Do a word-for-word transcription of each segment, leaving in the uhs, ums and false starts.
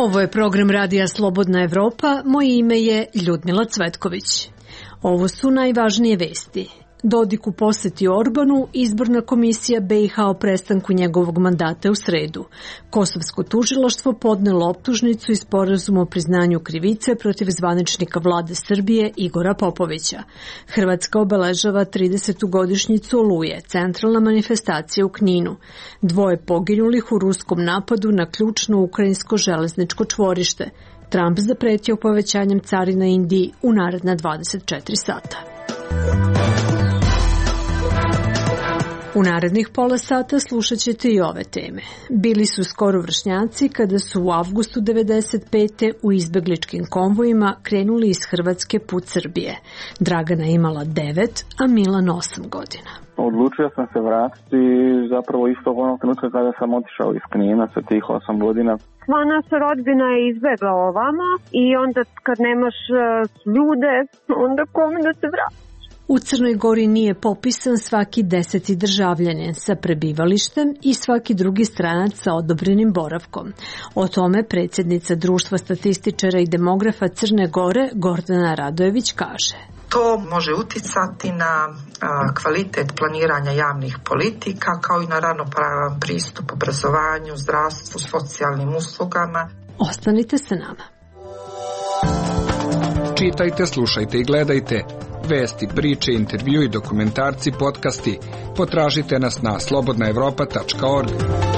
Ovo je program Radija Slobodna Evropa, moje ime je Ljudmila Cvetković. Ovo su najvažnije vesti. Dodik u poseti Orbanu, izborna komisija B i H o prestanku njegovog mandata u sredu. Kosovsko tužilaštvo podnelo optužnicu i sporazum o priznanju krivice protiv zvaničnika vlade Srbije Igora Popovića. Hrvatska obeležava tridesetu godišnjicu Oluje, centralna manifestacija u Kninu. Dvoje poginulih u ruskom napadu na ključno ukrajinsko železničko čvorište. Trump zapretio povećanjem carina Indiji u naredna dvadeset četiri sata. U narednih pola sata slušat ćete i ove teme. Bili su skoro vršnjaci kada su u avgustu devedeset pete u izbegličkim konvojima krenuli iz Hrvatske put Srbije. Dragana imala devet, a Milan osam godina. Odlučio sam se vratiti zapravo isto onog trenutka kada sam otišao iz Knina sa tih osam godina. Sva naša rodbina je izbegla ovamo i onda kad nemaš ljude, onda kome da se vrati? U Crnoj Gori nije popisan svaki deseti državljanin sa prebivalištem i svaki drugi stranac sa odobrenim boravkom. O tome predsjednica Društva statističara i demografa Crne Gore Gordana Radojević kaže. To može uticati na a, kvalitet planiranja javnih politika kao i na ravnopravan pristup obrazovanju, zdravstvu, socijalnim uslugama. Ostanite sa nama. Čitajte, slušajte i gledajte. Vesti, priče, intervju i dokumentarci, podcasti. Potražite nas na slobodna evropa tačka org.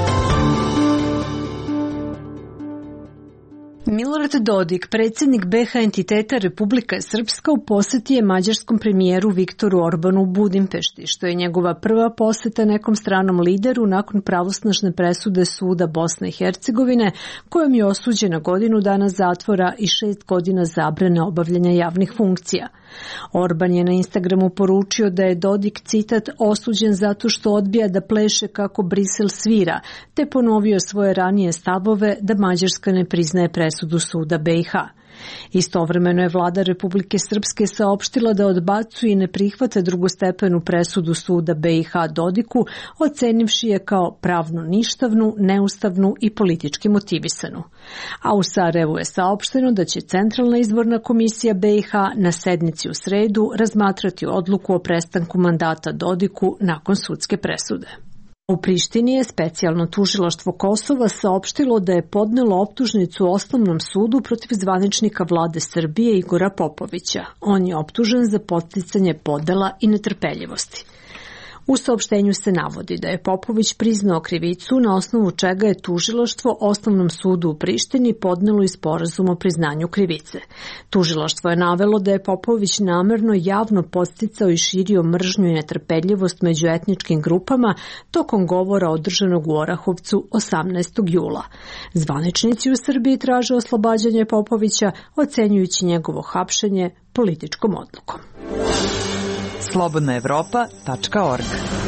Milorad Dodik, predsjednik B i H entiteta Republika Srpska, u posjeti je mađarskom premijeru Viktoru Orbanu u Budimpešti, što je njegova prva posjeta nekom stranom lideru nakon pravosnažne presude suda Bosne i Hercegovine, kojom je osuđena godinu dana zatvora i šest godina zabrane obavljanja javnih funkcija. Orban je na Instagramu poručio da je Dodik, citat, osuđen zato što odbija da pleše kako Brisel svira, te ponovio svoje ranije stavove da Mađarska ne priznaje presudu suda B i H. Istovremeno je vlada Republike Srpske saopštila da odbacuje i ne prihvata drugostepenu presudu suda B i H Dodiku, ocenivši je kao pravno ništavnu, neustavnu i politički motivisanu. A u Sarajevu je saopšteno da će Centralna izborna komisija B i H na sednici u sredu razmatrati odluku o prestanku mandata Dodiku nakon sudske presude. U Prištini je specijalno tužilaštvo Kosova saopštilo da je podnelo optužnicu Osnovnom sudu protiv zvaničnika vlade Srbije Igora Popovića. On je optužen za podsticanje podela i netrpeljivosti. U saopštenju se navodi da je Popović priznao krivicu na osnovu čega je tužilaštvo Osnovnom sudu u Prištini podnelo i sporazum o priznanju krivice. Tužilaštvo je navelo da je Popović namerno javno podsticao i širio mržnju i netrpeljivost među etničkim grupama tokom govora održanog u Orahovcu osamnaestog jula. Zvaničnici u Srbiji traže oslobađanje Popovića, ocenjujući njegovo hapšenje političkom odlukom. slobodna evropa tačka org.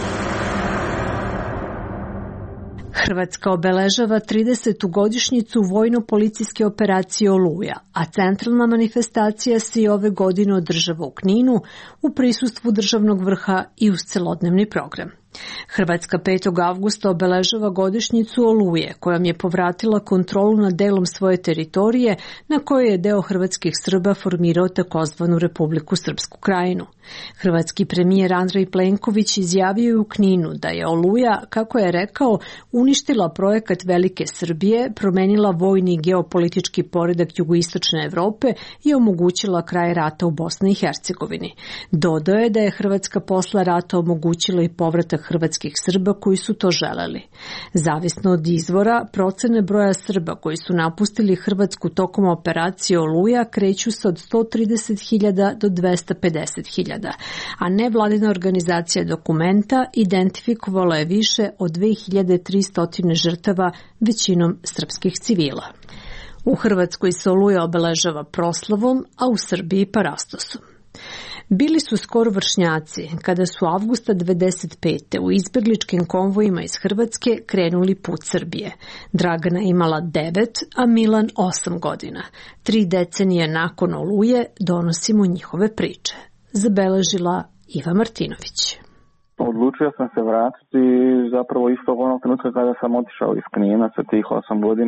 Hrvatska obeležava tridesetu godišnjicu vojno-policijske operacije Oluja, a centralna manifestacija se i ove godine održava u Kninu u prisustvu državnog vrha i uz celodnevni program. Hrvatska petog avgusta obeležava godišnjicu Oluje, kojom je povratila kontrolu nad delom svoje teritorije na kojoj je deo hrvatskih Srba formirao takozvanu Republiku Srpsku Krajinu. Hrvatski premijer Andrej Plenković izjavio je u Kninu da je Oluja, kako je rekao, uništila projekat Velike Srbije, promenila vojni i geopolitički poredak jugoistočne Evrope i omogućila kraj rata u Bosni i Hercegovini. Dodao je da je Hrvatska posle rata omogućila i povratak hrvatskih Srba koji su to želeli. Zavisno od izvora, procene broja Srba koji su napustili Hrvatsku tokom operacije Oluja kreću se od sto trideset hiljada do dvesta pedeset hiljada, a nevladina organizacija Dokumenta identifikovala je više od dve hiljade tristo žrtava, većinom srpskih civila. U Hrvatskoj se Oluja obeležava proslavom, a u Srbiji parastosom. Bili su skoro vršnjaci kada su avgusta devedeset pete u izbegličkim konvojima iz Hrvatske krenuli put Srbije. Dragana imala devet, a Milan osam godina. Tri decenije nakon Oluje donosimo njihove priče. Zabeležila Iva Martinović. Odlučio sam se vratiti zapravo isto onog trenutka kada sam otišao iz Knina sa tih osam godina.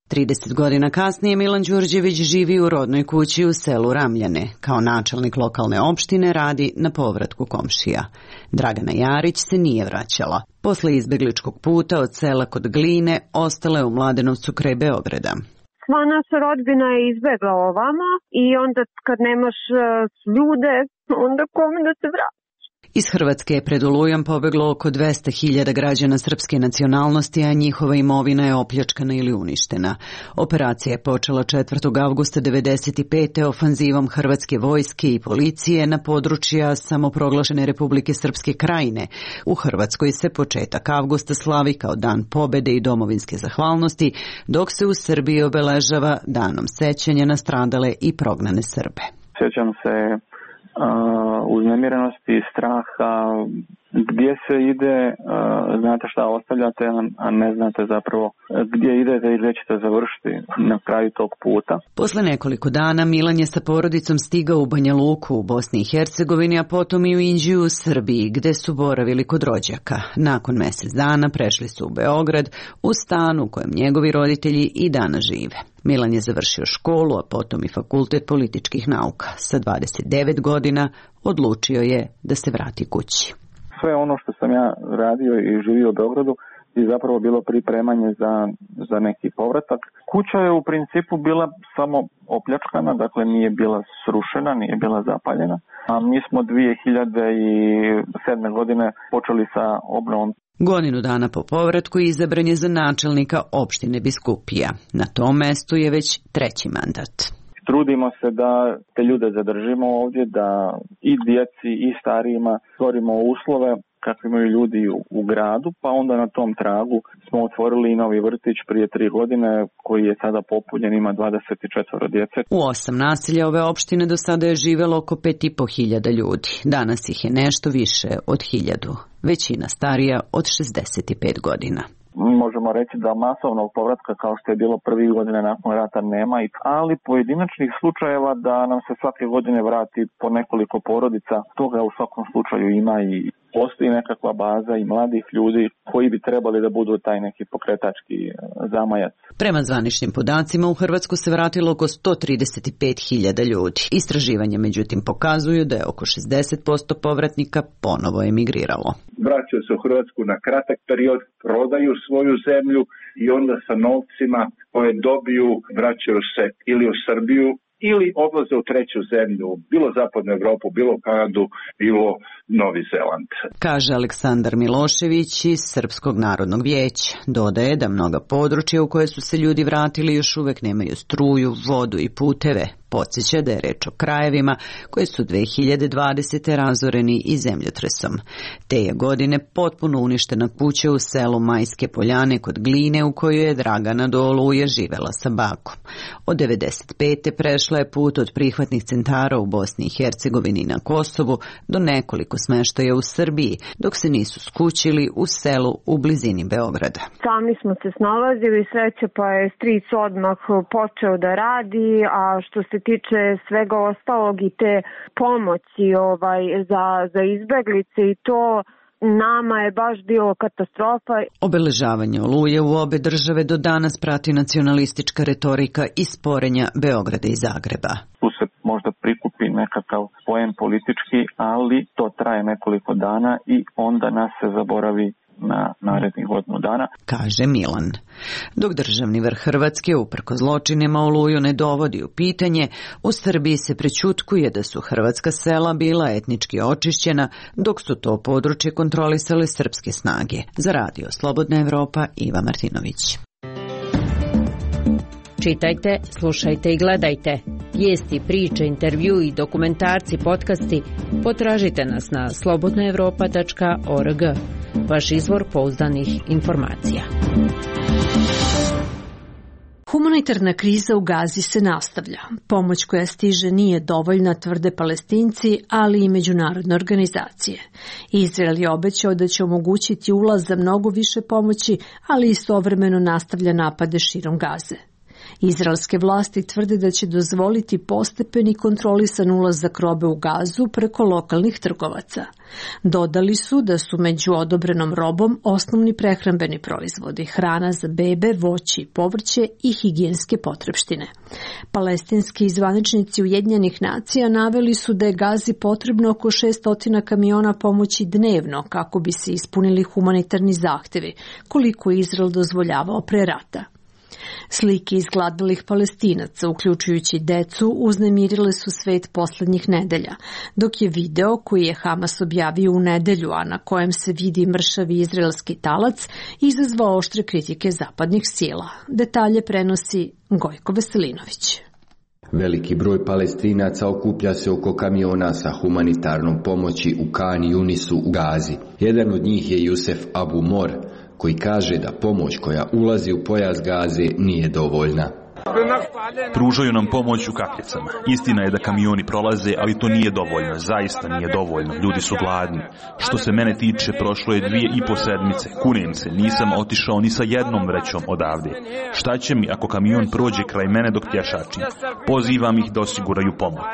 trideset godina kasnije Milan Đurđević živi u rodnoj kući u selu Ramljane. Kao načelnik lokalne opštine radi na povratku komšija. Dragana Jarić se nije vraćala. Posle izbegličkog puta od sela kod Gline ostala je u Mladenovcu kraj Beograda. Sva naša rodbina je izbegla ovamo i onda kad nemaš ljude, onda kome da se vrati? Iz Hrvatske je pred Olujom pobeglo oko dvesta hiljada građana srpske nacionalnosti, a njihova imovina je opljačkana ili uništena. Operacija je počela četvrtog avgusta devedeset pete. ofanzivom hrvatske vojske i policije na područja samoproglašene Republike Srpske Krajine. U Hrvatskoj se početak avgusta slavi kao Dan pobede i domovinske zahvalnosti, dok se u Srbiji obeležava Danom sećanja na stradale i prognane Srbe. Sjećam se uznemirenosti, straha, gdje se ide, znate šta ostavljate, a ne znate zapravo gdje idete i gdje ćete završiti na kraju tog puta. Posle nekoliko dana Milan je sa porodicom stigao u Banja Luku u Bosni i Hercegovini, a potom i u Inđiju u Srbiji, gde su boravili kod rođaka. Nakon mjesec dana prešli su u Beograd, u stan u kojem njegovi roditelji i danas žive. Milan je završio školu, a potom i fakultet političkih nauka. Sa dvadeset devet godina odlučio je da se vrati kući. Sve ono što sam ja radio i živio u Beogradu je zapravo bilo pripremanje za, za neki povratak. Kuća je u principu bila samo opljačkana, dakle nije bila srušena, nije bila zapaljena. A mi smo dvije hiljade sedme. godine počeli sa obnovom. Godinu dana po povratku izabran je za načelnika opštine Biskupija. Na tom mestu je već treći mandat. Trudimo se da te ljude zadržimo ovdje, da i djeci i starijima stvorimo uslove kakvi imaju ljudi u, u gradu, pa onda na tom tragu smo otvorili i novi vrtić prije tri godine koji je sada popunjen, ima dvadeset četiri djece. U osam naselja ove opštine do sada je živelo oko pet i po hiljada ljudi. Danas ih je nešto više od hiljadu. Većina starija od šezdeset pet godina. Možemo reći da masovnog povratka kao što je bilo prvih godina nakon rata nema, ali pojedinačnih slučajeva da nam se svake godine vrati po nekoliko porodica, toga u svakom slučaju ima i postoji nekakva baza i mladih ljudi koji bi trebali da budu taj neki pokretački zamajac. Prema zvaničnim podacima u Hrvatsku se vratilo oko sto trideset pet hiljada ljudi. Istraživanja međutim pokazuju da je oko šezdeset posto povratnika ponovo emigriralo. Vraćaju se u Hrvatsku na kratak period, prodaju svoju zemlju i onda sa novcima koje dobiju vraćaju se ili u Srbiju ili odlaze u treću zemlju, bilo zapadnu Evropu, bilo Kanadu, bilo Novi Zeland. Kaže Aleksandar Milošević iz Srpskog narodnog vijeća. Dodaje da mnoga područja u koje su se ljudi vratili još uvek nemaju struju, vodu i puteve. Podsjeća da je reč o krajevima koje su dve hiljade dvadesete. razoreni i zemljotresom. Te je godine potpuno uništena kuća u selu Majske Poljane kod Gline u kojoj je Dragana do Oluje živela sa bakom. Od devedeset pete. prešla je put od prihvatnih centara u Bosni i Hercegovini na Kosovu do nekoliko smeštaja u Srbiji, dok se nisu skućili u selu u blizini Beograda. Sami smo se snalazili, sreće pa je stric odmah počeo da radi, a što se tiče svega ostalog i te pomoći ovaj, za, za izbeglice i to nama je baš bilo katastrofa. Obeležavanje Oluje u obe države do danas prati nacionalistička retorika i sporenja Beograda i Zagreba. Tu se možda prikupi nekakav poen politički, ali to traje nekoliko dana i onda nas se zaboravi na narednih godinu dana, kaže Milan. Dok državni vrh Hrvatske uprko zločinima Oluju ne dovodi u pitanje, u Srbiji se prećutkuje da su hrvatska sela bila etnički očišćena, dok su to područje kontrolisale srpske snage. Za radio Slobodna Evropa, Iva Martinović. Čitajte, slušajte i gledajte. Vijesti, priče, intervju i dokumentarci, podcasti potražite nas na slobodna evropa tačka org. Vaš izvor pouzdanih informacija. Humanitarna kriza u Gazi se nastavlja. Pomoć koja stiže nije dovoljna, tvrde Palestinci, ali i međunarodne organizacije. Izrael je obećao da će omogućiti ulaz za mnogo više pomoći, ali istovremeno nastavlja napade širom Gaze. Izraelske vlasti tvrde da će dozvoliti postepeni kontrolisan ulazak robe u Gazu preko lokalnih trgovaca. Dodali su da su među odobrenom robom osnovni prehrambeni proizvodi, hrana za bebe, voće i povrće i higijenske potrepštine. Palestinski zvaničnici Ujedinjenih nacija naveli su da je Gazi potrebno oko šesto kamiona pomoći dnevno kako bi se ispunili humanitarni zahtevi, koliko je Izrael dozvoljavao pre rata. Slike izgladalih Palestinaca, uključujući decu, uznemirile su svet poslednjih nedelja, dok je video koji je Hamas objavio u nedelju, a na kojem se vidi mršavi izraelski talac, izazvao oštre kritike zapadnih sila. Detalje prenosi Gojko Veselinović. Veliki broj Palestinaca okuplja se oko kamiona sa humanitarnom pomoći u Kan Yunisu u Gazi. Jedan od njih je Jusef Abu Mor, koji kaže da pomoć koja ulazi u pojas Gaze nije dovoljna. Pružaju nam pomoć u kapljicama. Istina je da kamioni prolaze, ali to nije dovoljno. Zaista nije dovoljno. Ljudi su gladni. Što se mene tiče, prošlo je dvije i po sedmice. Kunem se, nisam otišao ni sa jednom vrećom odavde. Šta će mi ako kamion prođe kraj mene dok pješačim? Pozivam ih da osiguraju pomoć.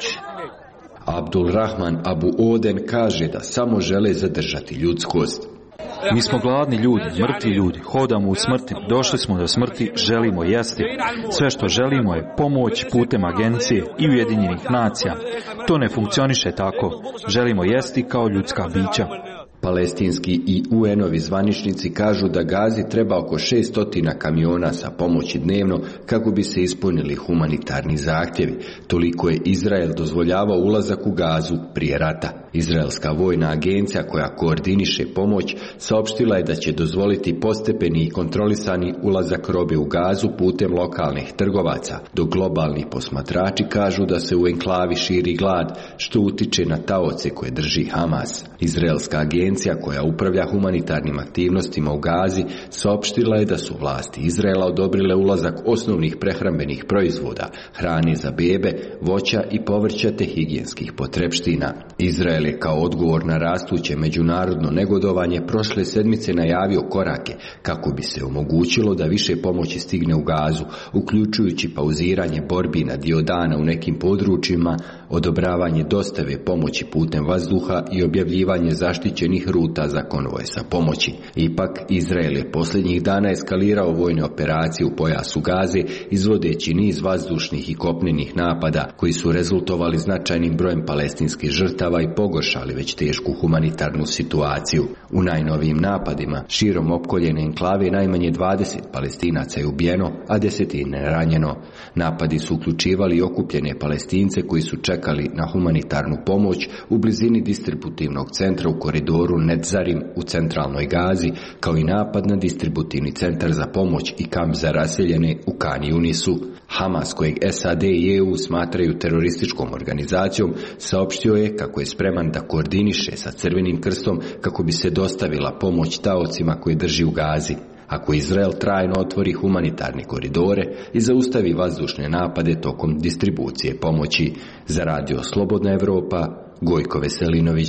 Abdul Rahman Abu Oden kaže da samo žele zadržati ljudskost. Mi smo gladni ljudi, mrtvi ljudi, hodamo u smrti, došli smo do smrti, želimo jesti. Sve što želimo je pomoć putem agencije i Ujedinjenih nacija. To ne funkcioniše tako. Želimo jesti kao ljudska bića. Palestinski i U N-ovi zvaničnici kažu da Gazi treba oko šesto kamiona sa pomoći dnevno kako bi se ispunili humanitarni zahtjevi. Toliko je Izrael dozvoljavao ulazak u Gazu prije rata. Izraelska vojna agencija koja koordiniše pomoć saopštila je da će dozvoliti postepeni i kontrolisani ulazak robe u Gazu putem lokalnih trgovaca, dok globalni posmatrači kažu da se u enklavi širi glad, što utiče na taoce koje drži Hamas. Izraelska agencija koja upravlja humanitarnim aktivnostima u Gazi saopštila je da su vlasti Izraela odobrile ulazak osnovnih prehrambenih proizvoda, hrane za bebe, voća i povrća te higijenskih potrepština. Izrael je kao odgovor na rastuće međunarodno negodovanje prošle sedmice najavio korake kako bi se omogućilo da više pomoći stigne u Gazu, uključujući pauziranje borbi na dio dana u nekim područjima, odobravanje dostave pomoći putem vazduha i objavljivanje zaštićenih ruta za konvoje sa pomoći. Ipak, Izrael je posljednjih dana eskalirao vojne operacije u pojasu Gaze, izvodeći niz vazdušnih i kopnenih napada koji su rezultovali značajnim brojem palestinskih žrtava i pogoršali već tešku humanitarnu situaciju. U najnovijim napadima širom opkoljene enklave najmanje dvadeset Palestinaca je ubijeno, a desetine ranjeno. Napadi su uključivali i okupljene Palestince koji su čekali na humanitarnu pomoć u blizini distributivnog centra u koridoru Netzarim u centralnoj Gazi, kao i napad na distributivni centar za pomoć i kamp za raseljene u Kan Yunisu. Hamas, kojeg S A D i E U smatraju terorističkom organizacijom, saopštio je kako je spreman da koordiniše sa Crvenim krstom kako bi se dostavila pomoć taocima koje drži u Gazi. Ako Izrael trajno otvori humanitarne koridore i zaustavi vazdušne napade tokom distribucije pomoći. Za radio Slobodna Evropa, Gojko Veselinović.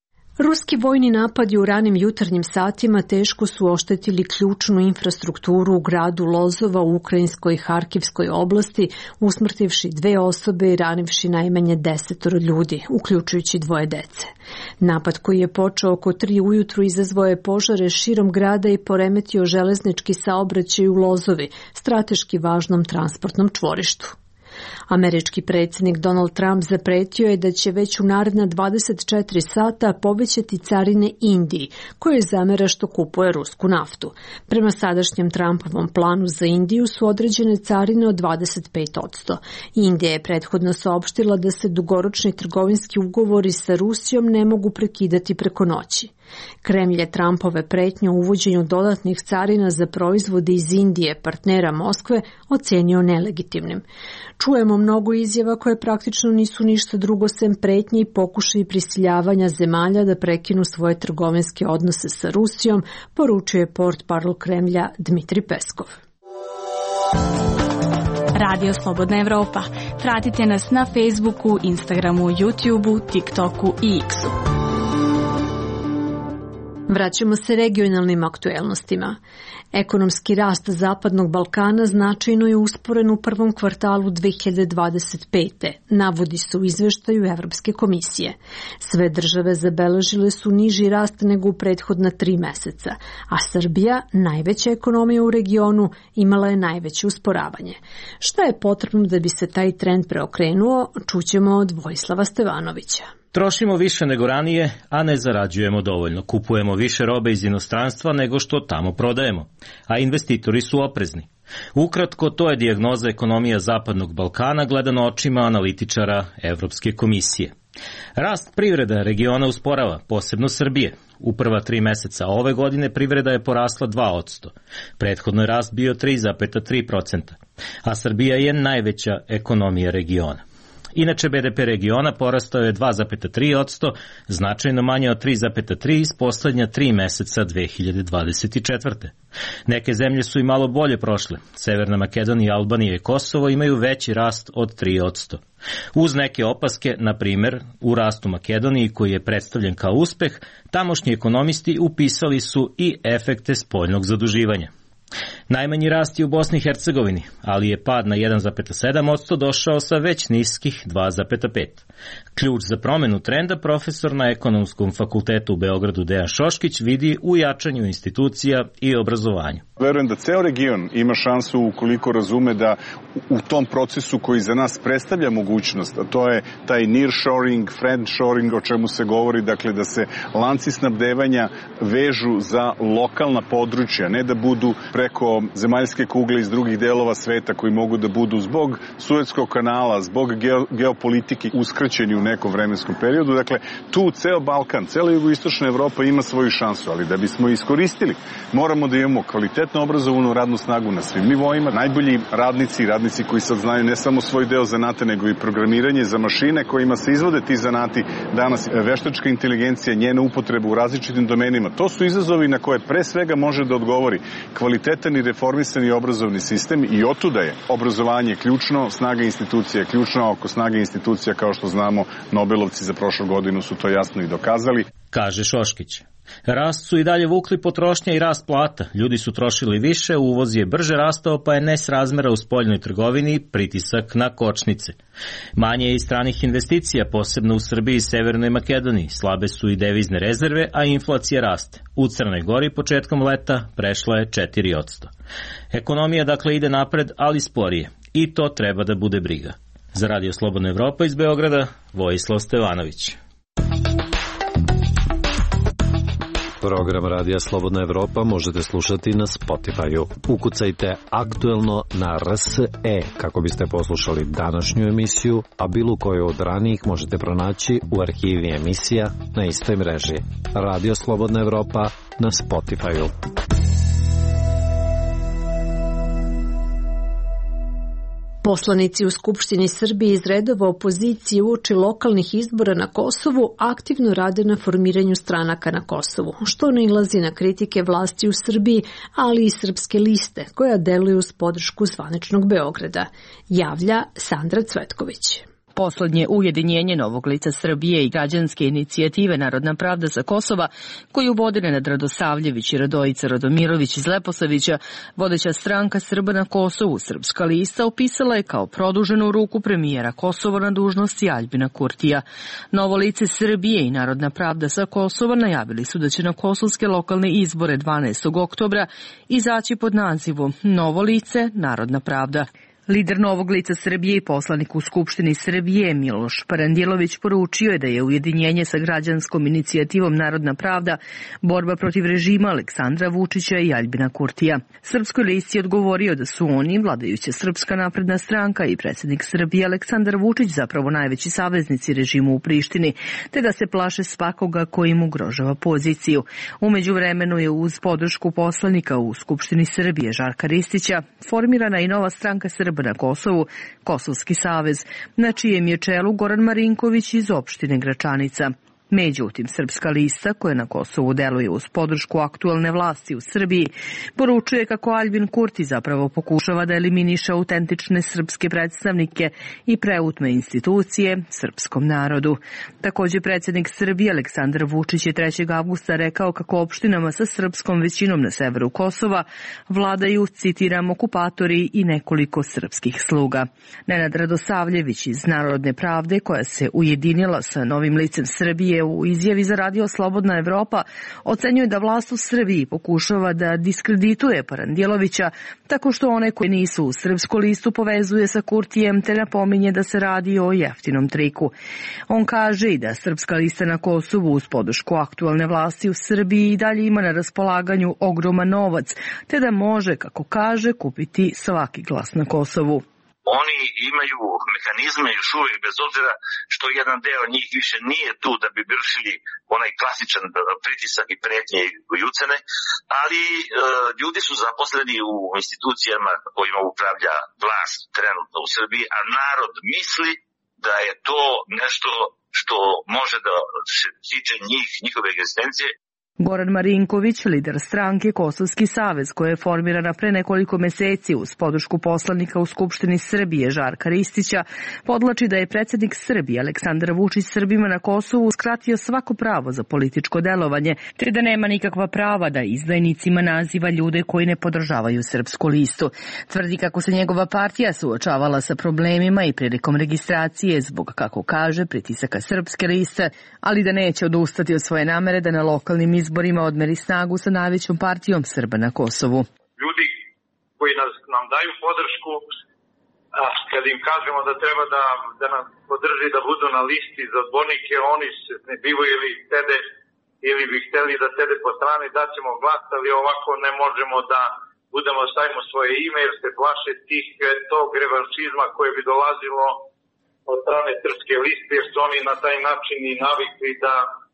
Ruski vojni napadi u ranim jutarnjim satima teško su oštetili ključnu infrastrukturu u gradu Lozova u ukrajinskoj Harkivskoj oblasti, usmrtivši dve osobe i ranivši najmanje desetoro ljudi, uključujući dvoje dece. Napad koji je počeo oko tri ujutru izazvao je požare širom grada i poremetio železnički saobraćaj u Lozovi, strateški važnom transportnom čvorištu. Američki predsjednik Donald Trump zapretio je da će već u naredna dvadeset četiri sata povećati carine Indiji, koje zamera što kupuje rusku naftu. Prema sadašnjem Trumpovom planu za Indiju su određene carine od dvadeset pet posto. Indija je prethodno saopštila da se dugoročni trgovinski ugovori sa Rusijom ne mogu prekidati preko noći. Kremlj je Trumpove pretnje u uvođenju dodatnih carina za proizvode iz Indije, partnera Moskve, ocenio nelegitimnim. Čujemo mnogo izjava koje praktično nisu ništa drugo sem pretnje i pokušaji prisiljavanja zemalja da prekinu svoje trgovinske odnose sa Rusijom, poručuje portparol Kremlja Dmitri Peskov. Radio Slobodna Evropa. Pratite nas na Facebooku, Instagramu, YouTubeu, TikToku i X-u. Vraćamo se regionalnim aktuelnostima. Ekonomski rast Zapadnog Balkana značajno je usporen u prvom kvartalu dve hiljade dvadeset pete, navodi se u izveštaju Evropske komisije. Sve države zabeležile su niži rast nego u prethodna tri meseca, a Srbija, najveća ekonomija u regionu, imala je najveće usporavanje. Šta je potrebno da bi se taj trend preokrenuo, čućemo od Vojislava Stevanovića. Trošimo više nego ranije, a ne zarađujemo dovoljno. Kupujemo više robe iz inostranstva nego što tamo prodajemo, a investitori su oprezni. Ukratko, to je dijagnoza ekonomija Zapadnog Balkana gledano očima analitičara Evropske komisije. Rast privreda regiona usporava, posebno Srbije. U prva tri meseca ove godine privreda je porasla dva posto. Prethodno je rast bio tri zarez tri posto, a Srbija je najveća ekonomija regiona. Inače, be de pe regiona porastao je dva zarez tri posto, značajno manje od tri zarez tri iz poslednja tri meseca dve hiljade dvadeset četvrte. Neke zemlje su i malo bolje prošle. Severna Makedonija, Albanija i Kosovo imaju veći rast od tri posto. Uz neke opaske, na primer, u rastu Makedoniji koji je predstavljen kao uspeh, tamošnji ekonomisti upisali su i efekte spoljnog zaduživanja. Najmanji rast je u Bosni i Hercegovini, ali je pad na jedan zarez sedam posto došao sa već niskih dva zarez pet. Ključ za promenu trenda profesor na Ekonomskom fakultetu u Beogradu Dejan Šoškić vidi u jačanju institucija i obrazovanju. Verujem da ceo region ima šansu ukoliko razume da u tom procesu koji za nas predstavlja mogućnost, a to je taj nearshoring, friendshoring, o čemu se govori, dakle da se lanci snabdevanja vežu za lokalna područja, ne da budu preko zemaljske kugle iz drugih delova sveta koji mogu da budu zbog Suetskog kanala, zbog geopolitike uskraćeni u nekom vremenskom periodu. Dakle, tu ceo Balkan, cela jugoistočna Evropa ima svoju šansu, ali da bismo iskoristili, moramo da imamo kvalitetno obrazovanu radnu snagu na svim nivoima. Najbolji radnici i radnici koji sad znaju ne samo svoj deo zanata, nego i programiranje za mašine kojima se izvode ti zanati. Danas veštačka inteligencija, njena upotreba u različitim domenima. To su izazovi na koje pre svega može da odgovori kvalitetan i reformisani obrazovni sistem i otuda je obrazovanje ključno, snaga institucija je ključna, oko snage institucija, kao što znamo, Nobelovci za prošlu godinu su to jasno i dokazali. Kaže Šoškić. Rast su i dalje vukli potrošnja i rast plata. Ljudi su trošili više, uvoz je brže rastao, pa je nesrazmera u spoljnoj trgovini pritisak na kočnice. Manje je i stranih investicija, posebno u Srbiji i Severnoj Makedoniji. Slabe su i devizne rezerve, a inflacija raste. U Crnoj Gori početkom leta prešla je četiri posto. Ekonomija dakle ide napred, ali sporije. I to treba da bude briga. Za Radio Slobodna Evropa iz Beograda, Vojislav Stevanović. Program Radija Slobodna Evropa možete slušati na Spotify-u. Ukucajte aktuelno na R S E kako biste poslušali današnju emisiju, a bilo koju od ranijih možete pronaći u arhivi emisija na istoj mreži. Radio Slobodna Evropa na Spotify-u. Poslanici u Skupštini Srbije iz redova opozicije uoči lokalnih izbora na Kosovu aktivno rade na formiranju stranaka na Kosovu, što nailazi na kritike vlasti u Srbiji, ali i Srpske liste, koja deluju uz podršku zvaničnog Beograda, javlja Sandra Cvetković. Poslednje ujedinjenje Novog lica Srbije i građanske inicijative Narodna pravda za Kosova, koju vode Nenad Radosavljević i Radojica Radomirović iz Leposavića, vodeća stranka Srba na Kosovu, Srpska lista, opisala je kao produženu ruku premijera Kosova na dužnosti Aljbina Kurtija. Novo lice Srbije i Narodna pravda sa Kosova najavili su da će na kosovske lokalne izbore dvanaestog oktobra izaći pod nazivom Novo lice, Narodna pravda. Lider Novog lica Srbije i poslanik u Skupštini Srbije Miloš Parandilović poručio je da je ujedinjenje sa građanskom inicijativom Narodna pravda borba protiv režima Aleksandra Vučića i Aljbina Kurtija. Srpskoj listi je odgovorio da su oni, vladajuća Srpska napredna stranka i predsjednik Srbije Aleksandar Vučić, zapravo najveći saveznici režimu u Prištini, te da se plaše svakoga koji im ugrožava poziciju. U međuvremenu je uz podršku poslanika u Skupštini Srbije Žarka Ristića formirana i nova stranka Srba na Kosovu, Kosovski savez, na čijem je čelu Goran Marinković iz opštine Gračanica. Međutim, Srpska lista, koja na Kosovu deluje uz podršku aktuelne vlasti u Srbiji, poručuje kako Aljbin Kurti zapravo pokušava da eliminiše autentične srpske predstavnike i preutme institucije srpskom narodu. Također, predsjednik Srbije Aleksandar Vučić je trećeg avgusta rekao kako opštinama sa srpskom većinom na severu Kosova vladaju, citiram, okupatori i nekoliko srpskih sluga. Nenad Radosavljević iz Narodne pravde, koja se ujedinila sa novim licem Srbije, u izjavi za Radio Slobodna Evropa ocenjuje da vlast u Srbiji pokušava da diskredituje Parandjelovića tako što one koji nisu u srpsku listu povezuje sa Kurtijem te napominje da se radi o jeftinom triku. On kaže i da Srpska lista na Kosovu uz podršku aktualne vlasti u Srbiji i dalje ima na raspolaganju ogroman novac te da može, kako kaže, kupiti svaki glas na Kosovu. Oni imaju mehanizme još uvijek, bez obzira što jedan deo njih više nije tu da bi vršili onaj klasičan pritisak i pretnje i ucene, ali e, ljudi su zaposleni u institucijama kojima upravlja vlast trenutno u Srbiji, a narod misli da je to nešto što može da se tiče njih, njihove egzistencije. Goran Marinković, lider stranke Kosovski savez, koja je formirana pre nekoliko meseci uz podršku poslanika u Skupštini Srbije Žarka Ristića, podlači da je predsjednik Srbije Aleksandar Vučić Srbima na Kosovu uskratio svako pravo za političko delovanje, te da nema nikakva prava da izdajnicima naziva ljude koji ne podržavaju srpsku listu. Tvrdi kako se njegova partija suočavala sa problemima i prilikom registracije zbog, kako kaže, pritisaka srpske liste, ali da neće odustati od svoje namere da na lokalnim izborima izborima odmeri snagu sa najvećom partijom Srba na Kosovu. Ljudi koji nas, nam daju podršku, a, kad im kažemo da treba da, da nas podrži da budu na listi za odbornike, oni se ne bivaju ili sede ili bi hteli da sede po strani, da ćemo glas, ali ovako ne možemo da budemo da stavimo svoje ime jer se plaše tih tog revanšizma koje bi dolazilo od strane srpske liste, jer su oni na taj način i navikli da,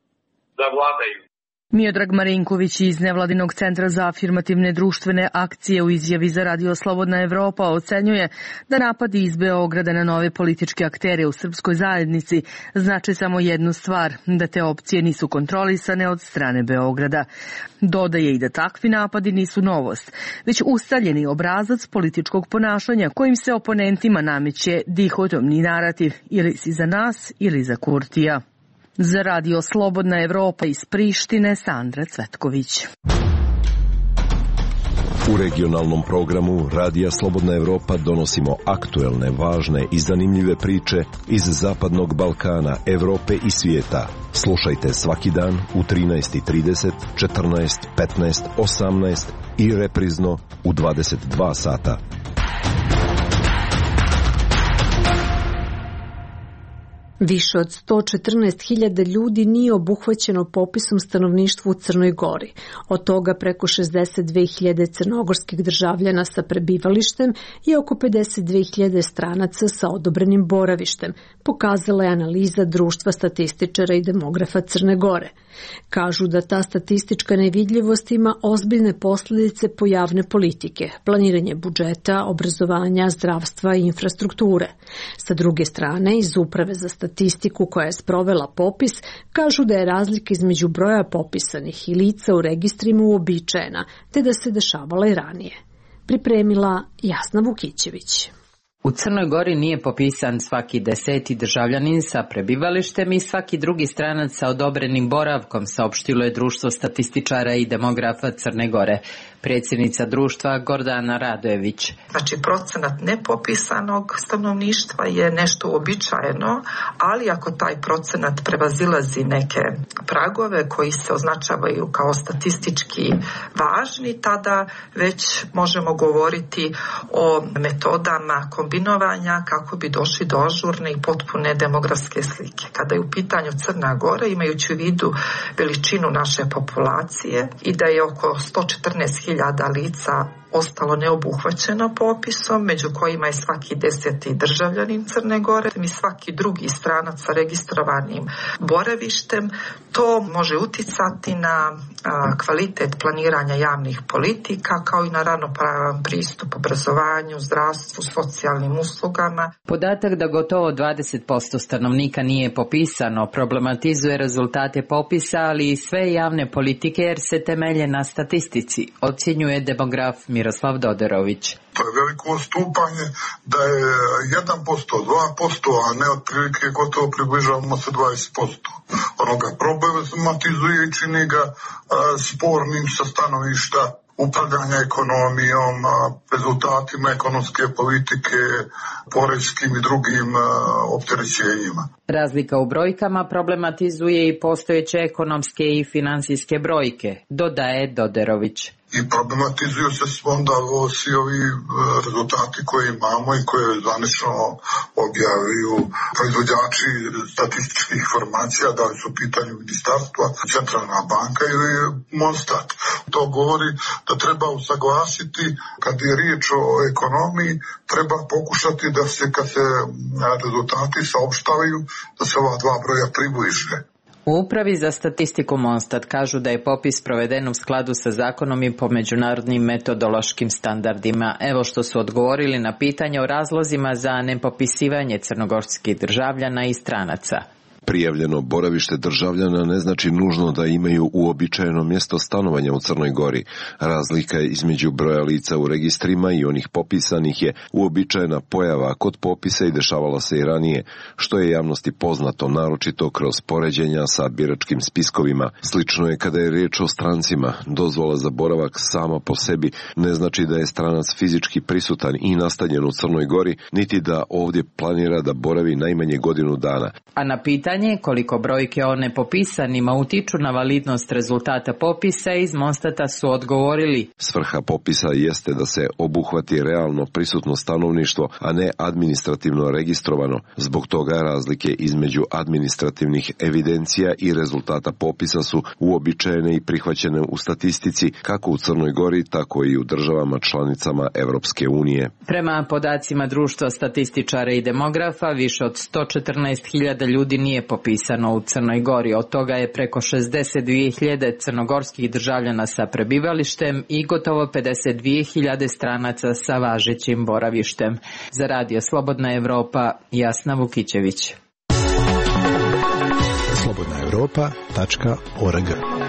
da vladaju. Miodrag Marinković iz Nevladinog centra za afirmativne društvene akcije u izjavi za Radio Slobodna Evropa ocenjuje da napadi iz Beograda na nove političke aktere u srpskoj zajednici znače samo jednu stvar, da te opcije nisu kontrolisane od strane Beograda. Dodaje i da takvi napadi nisu novost, već ustaljeni obrazac političkog ponašanja kojim se oponentima nameće dihotomni narativ ili si za nas ili za Kurtija. Za Radio Slobodna Evropa iz Prištine, Sandra Cvetković. U regionalnom programu Radija Slobodna Evropa donosimo aktuelne, važne i zanimljive priče iz Zapadnog Balkana, Evrope i svijeta. Slušajte svaki dan u trinaest i trideset, četrnaest, petnaest, osamnaest i reprizno u dvadeset dva sata. Više od sto četrnaest hiljada ljudi nije obuhvaćeno popisom stanovništva u Crnoj Gori. Od toga preko šezdeset dve hiljade crnogorskih državljana sa prebivalištem i oko pedeset dve hiljade stranaca sa odobrenim boravištem, pokazala je analiza Društva statističara i demografa Crne Gore. Kažu da ta statistička nevidljivost ima ozbiljne posljedice po javne politike, planiranje budžeta, obrazovanja, zdravstva i infrastrukture. Sa druge strane, iz Uprave za statistiku koja je sprovela popis, kažu da je razlika između broja popisanih i lica u registrima uobičajena, te da se dešavala i ranije. Pripremila Jasna Vukićević. U Crnoj Gori nije popisan svaki deseti državljanin sa prebivalištem i svaki drugi stranac sa odobrenim boravkom, saopštilo je Društvo statističara i demografa Crne Gore. Predsjednica društva Gordana Radojević. Znači, procenat nepopisanog stanovništva je nešto uobičajeno, ali ako taj procenat prevazilazi neke pragove koji se označavaju kao statistički važni, tada već možemo govoriti o metodama kombinovanja kako bi došli do ažurne i potpune demografske slike. Kada je u pitanju Crna Gora, imajući u vidu veličinu naše populacije i da je oko sto četrnaest hiljada lica ostalo neobuhvaćeno popisom, među kojima je svaki deseti državljanin Crne Gore i svaki drugi stranac sa registrovanim boravištem. To može uticati na kvalitet planiranja javnih politika, kao i na ravnopravan pristup obrazovanju, zdravstvu, socijalnim uslugama. Podatak da gotovo dvadeset posto stanovnika nije popisano problematizuje rezultate popisa, ali i sve javne politike jer se temelje na statistici, ocjenjuje demograf Miroslav Doderović. To je veliko odstupanje, da je jedan posto, dva posto, a ne otprilike gotovo približavamo se dvadeset posto. Onoga problematizuje i čini ga a, spornim sa stanovišta upravljanja ekonomijom, a, rezultatima ekonomske politike, poreskim i drugim a, opterećenjima. Razlika u brojkama problematizuje i postojeće ekonomske i finansijske brojke, dodaje Doderović. I problematizuju se onda svi ovi rezultati koje imamo i koje zvanično objavljuju proizvođači statističkih informacija, da li su u pitanju ministarstva, Centralna banka ili Monstat. To govori da treba usaglasiti, kad je riječ o ekonomiji, treba pokušati da se, kad se rezultati saopštavaju, da se ova dva broja približe. U Upravi za statistiku Monstat kažu da je popis proveden u skladu sa zakonom i po međunarodnim metodološkim standardima. Evo što su odgovorili na pitanje o razlozima za nepopisivanje crnogorskih državljana i stranaca. Prijavljeno boravište državljana ne znači nužno da imaju uobičajeno mjesto stanovanja u Crnoj Gori. Razlika između broja lica u registrima i onih popisanih je uobičajena pojava kod popisa i dešavala se i ranije, što je javnosti poznato, naročito kroz poređenja sa biračkim spiskovima. Slično je kada je riječ o strancima. Dozvola za boravak sama po sebi ne znači da je stranac fizički prisutan i nastanjen u Crnoj Gori, niti da ovdje planira da boravi najmanje godinu dana. A na pitanje koliko brojke o nepopisanima utiču na validnost rezultata popisa, iz Monstata su odgovorili: svrha popisa jeste da se obuhvati realno prisutno stanovništvo, a ne administrativno registrovano. Zbog toga razlike između administrativnih evidencija i rezultata popisa su uobičajene i prihvaćene u statistici, kako u Crnoj Gori, tako i u državama članicama Evropske unije. Prema podacima Društva statističara i demografa, više od sto četrnaest hiljada ljudi nije popisano u Crnoj Gori. Od toga je preko šezdeset dvije hiljade crnogorskih državljana sa prebivalištem i gotovo pedeset dvije hiljade stranaca sa važećim boravištem. Za Radio Slobodna Evropa, Jasna Vukićević. slobodna evropa tačka org.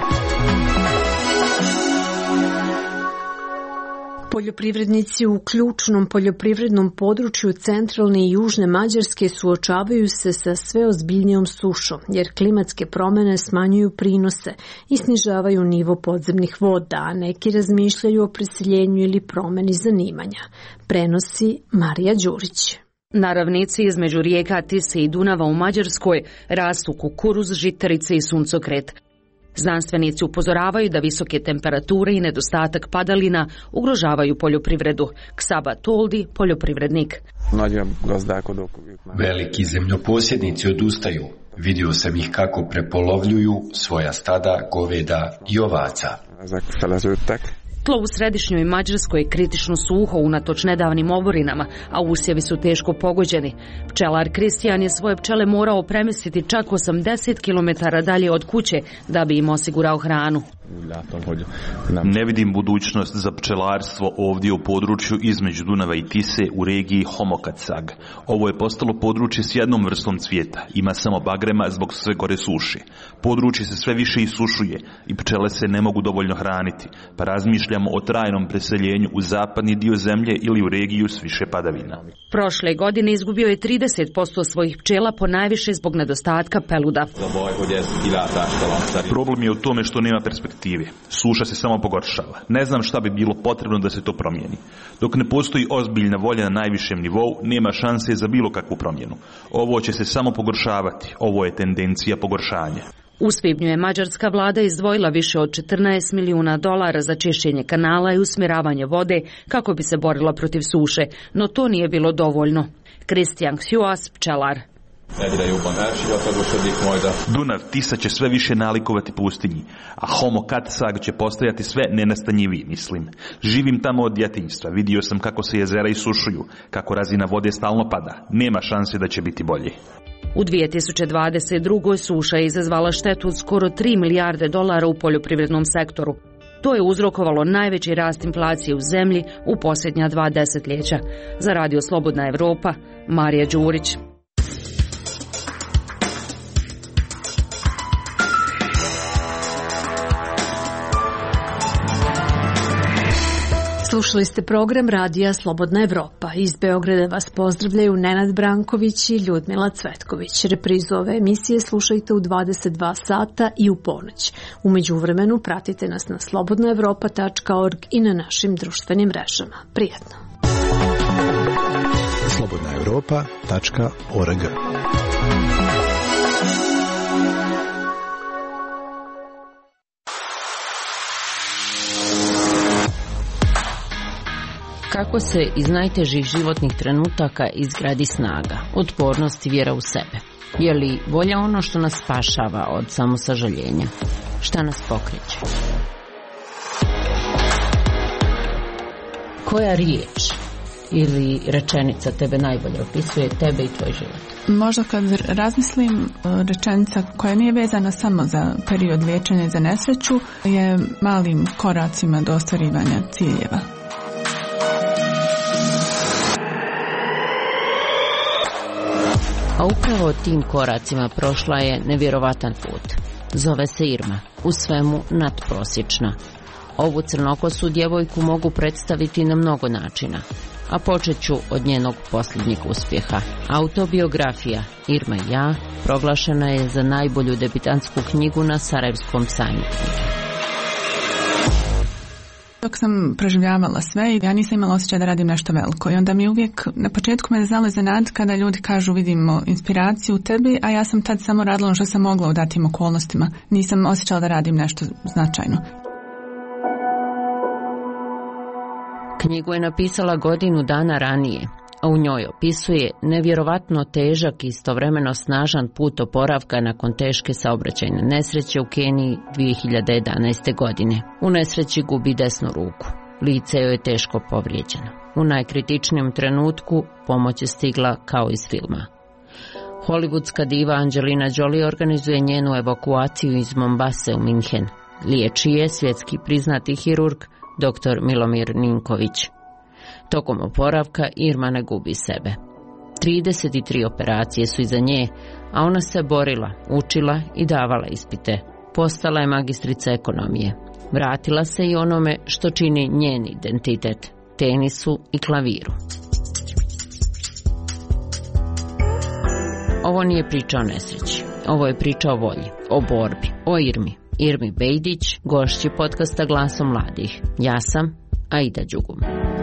Poljoprivrednici u ključnom poljoprivrednom području centralne i južne Mađarske suočavaju se sa sve ozbiljnijom sušom, jer klimatske promjene smanjuju prinose i snižavaju nivo podzemnih voda, a neki razmišljaju o preseljenju ili promjeni zanimanja. Prenosi Marija Đurić. Na ravnici između rijeka Tise i Dunava u Mađarskoj rastu kukuruz, žitarice i suncokret. Znanstvenici upozoravaju da visoke temperature i nedostatak padalina ugrožavaju poljoprivredu. Ksaba Toldi, poljoprivrednik. Veliki zemljoposjednici odustaju. Vidio sam ih kako prepolovljuju svoja stada, goveda i ovaca. Tlo u središnjoj Mađarskoj je kritično suho unatoč nedavnim oborinama, a usjevi su teško pogođeni. Pčelar Kristijan je svoje pčele morao premjestiti čak osamdeset kilometara dalje od kuće da bi im osigurao hranu. Ne vidim budućnost za pčelarstvo ovdje u području između Dunava i Tise u regiji Homokacag. Ovo je postalo područje s jednom vrstom cvijeta. Ima samo bagrema zbog sve gore suši. Područje se sve više isušuje i pčele se ne mogu dovoljno hraniti, pa razmišljamo o trajnom preseljenju u zapadni dio zemlje ili u regiju s više padavina. Prošle godine izgubio je trideset posto svojih pčela, ponajviše zbog nedostatka peluda. Problem je u tome što nema perspektive. Suša se samo pogoršava. Ne znam šta bi bilo potrebno da se to promijeni. Dok ne postoji ozbiljna volja na najvišem nivou, nema šanse za bilo kakvu promjenu. Ovo će se samo pogoršavati. Ovo je tendencija pogoršanja. U svibnju je mađarska vlada izdvojila više od četrnaest milijuna dolara za čišćenje kanala i usmjeravanje vode kako bi se borila protiv suše, no to nije bilo dovoljno. Kristijan Hjuas, pčelar. Dunav, Tisa će sve više nalikovati pustinji, a Homo Katsag će postajati sve nenastanjiviji, mislim. Živim tamo od djetinjstva, vidio sam kako se jezera isušuju, kako razina vode stalno pada. Nema šanse da će biti bolje. U dvije tisuće dvadeset druge. suša je izazvala štetu od skoro tri milijarde dolara u poljoprivrednom sektoru. To je uzrokovalo najveći rast inflacije u zemlji u posljednja dva desetljeća. Za Radio Slobodna Evropa, Marija Đurić. Slušali ste program Radija Slobodna Evropa. Iz Beograda vas pozdravljaju Nenad Branković i Ljudmila Cvetković. Reprizu ove emisije slušajte u dvadeset dva sata i u ponoć. U međuvremenu pratite nas na slobodna evropa tačka org i na našim društvenim mrežama. Prijatno. slobodna evropa tačka org. Kako se iz najtežih životnih trenutaka izgradi snaga, otpornost i vjera u sebe? Je li volja ono što nas spašava od samosažaljenja? Šta nas pokreće? Koja riječ ili rečenica tebe najbolje opisuje tebe i tvoj život? Možda kad razmislim, rečenica koja nije vezana samo za period liječenja i za nesreću je malim koracima do ostvarivanja ciljeva. A upravo tim koracima prošla je nevjerovatan put. Zove se Irma, u svemu nadprosječna. Ovu crnokosu djevojku mogu predstaviti na mnogo načina, a počet ću od njenog posljednjeg uspjeha. Autobiografija Irma i ja proglašena je za najbolju debitantsku knjigu na Sarajevskom sajmu knjige. Dok sam proživljavala sve, ja nisam imala osjećaj da radim nešto veliko. I onda mi uvijek, na početku me znalo iznenaditi kada ljudi kažu vidimo inspiraciju u tebi, a ja sam tad samo radila ono što sam mogla u datim okolnostima. Nisam osjećala da radim nešto značajno. Knjigu je napisala godinu dana ranije, a u njoj opisuje nevjerovatno težak i istovremeno snažan put oporavka nakon teške saobraćajne nesreće u Keniji dvije hiljade jedanaeste. godine. U nesreći gubi desnu ruku. Lice joj je teško povrijeđeno. U najkritičnijem trenutku pomoć je stigla kao iz filma. Hollywoodska diva Angelina Jolie organizuje njenu evakuaciju iz Mombase u Minhen. Liječi je svjetski priznati hirurg doktor Milomir Ninković. Tokom oporavka Irma ne gubi sebe. trideset tri operacije su iza nje, a ona se borila, učila i davala ispite. Postala je magistrica ekonomije. Vratila se i onome što čini njen identitet, tenisu i klaviru. Ovo nije priča o nesreći. Ovo je priča o volji, o borbi, o Irmi. Irmi Bejdić, gošći podcasta Glasom mladih. Ja sam Aida Đugum.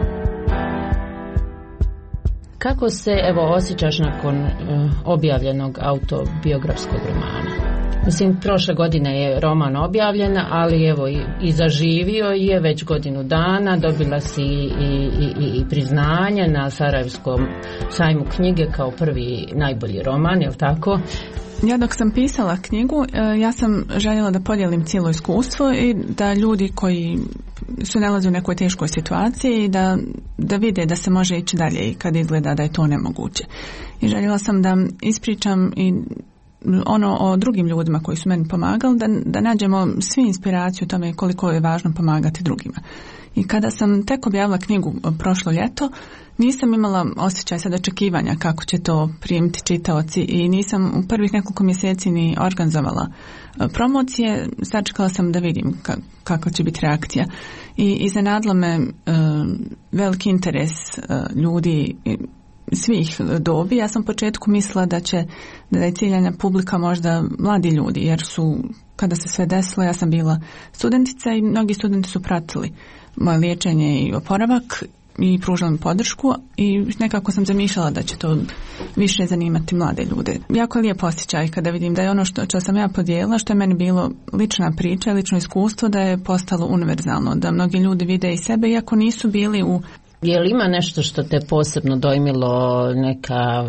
Kako se, evo, osjećaš nakon uh, objavljenog autobiografskog romana? Mislim, prošle godine je roman objavljen, ali evo i, i zaživio je već godinu dana, dobila si i, i, i, i priznanje na Sarajevskom sajmu knjige kao prvi najbolji roman, je li tako? Ja dok sam pisala knjigu, ja sam željela da podijelim cijelo iskustvo i da ljudi koji su nalaze u nekoj teškoj situaciji da, da vide da se može ići dalje i kad izgleda da je to nemoguće. I željela sam da ispričam i ono o drugim ljudima koji su meni pomagali, da, da nađemo svi inspiraciju o tome koliko je važno pomagati drugima. I kada sam tek objavila knjigu prošlo ljeto, nisam imala osjećaj sad očekivanja kako će to primiti čitaoci i nisam u prvih nekoliko mjeseci ni organizovala promocije. Sačekala sam da vidim kakva će biti reakcija. I iznenadilo me uh, veliki interes uh, ljudi svih dobi. Ja sam u početku mislila da će da je ciljana publika možda mladi ljudi, jer su, kada se sve desilo, ja sam bila studentica i mnogi studenti su pratili moje liječenje i oporavak i pružala mi podršku i nekako sam zamišljala da će to više zanimati mlade ljude. Jako je lijep osjećaj kada vidim da je ono što, što sam ja podijelila, što je meni bilo lična priča, lično iskustvo, da je postalo univerzalno, da mnogi ljudi vide i sebe iako nisu bili u... Je li ima nešto što te posebno dojmilo, neka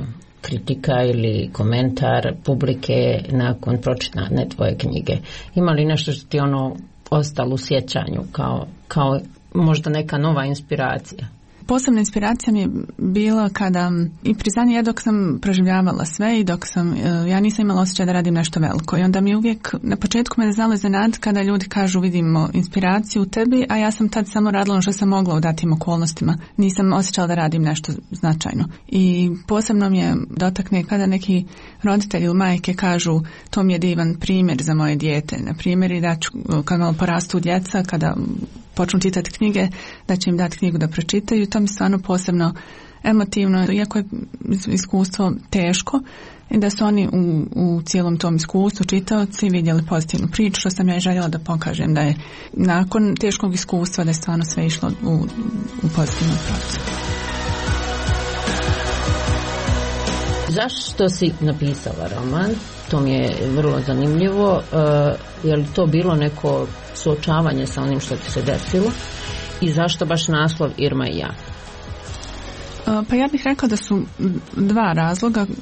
kritika ili komentar publike nakon pročitane tvoje knjige? Ima li nešto što ti ono ostalo u sjećanju kao, kao možda neka nova inspiracija? Posebna inspiracija mi je bila kada, i priznanje, ja dok sam proživljavala sve i dok sam, ja nisam imala osjećaj da radim nešto veliko. I onda mi uvijek, na početku me znalo iznenaditi kada ljudi kažu vidimo inspiraciju u tebi, a ja sam tad samo radila ono što sam mogla u datim okolnostima. Nisam osjećala da radim nešto značajno. I posebno mi je dotakne kada neki roditelji ili majke kažu to mi je divan primjer za moje dijete. Na primjer, i da ću, kad malo porastu djeca, kada počnu čitati knjige, da će im dati knjigu da pročitaju. To mi je stvarno posebno emotivno, iako je iskustvo teško, i da su oni u, u cijelom tom iskustvu čitaoci vidjeli pozitivnu priču, što sam ja i željela da pokažem da je nakon teškog iskustva da je stvarno sve išlo u, u pozitivnom pravcu. Zašto si napisala roman? To mi je vrlo zanimljivo. E, je li to bilo neko suočavanje sa onim što ti se desilo? I zašto baš naslov Irma i ja? E, pa ja bih rekla da su dva razloga e,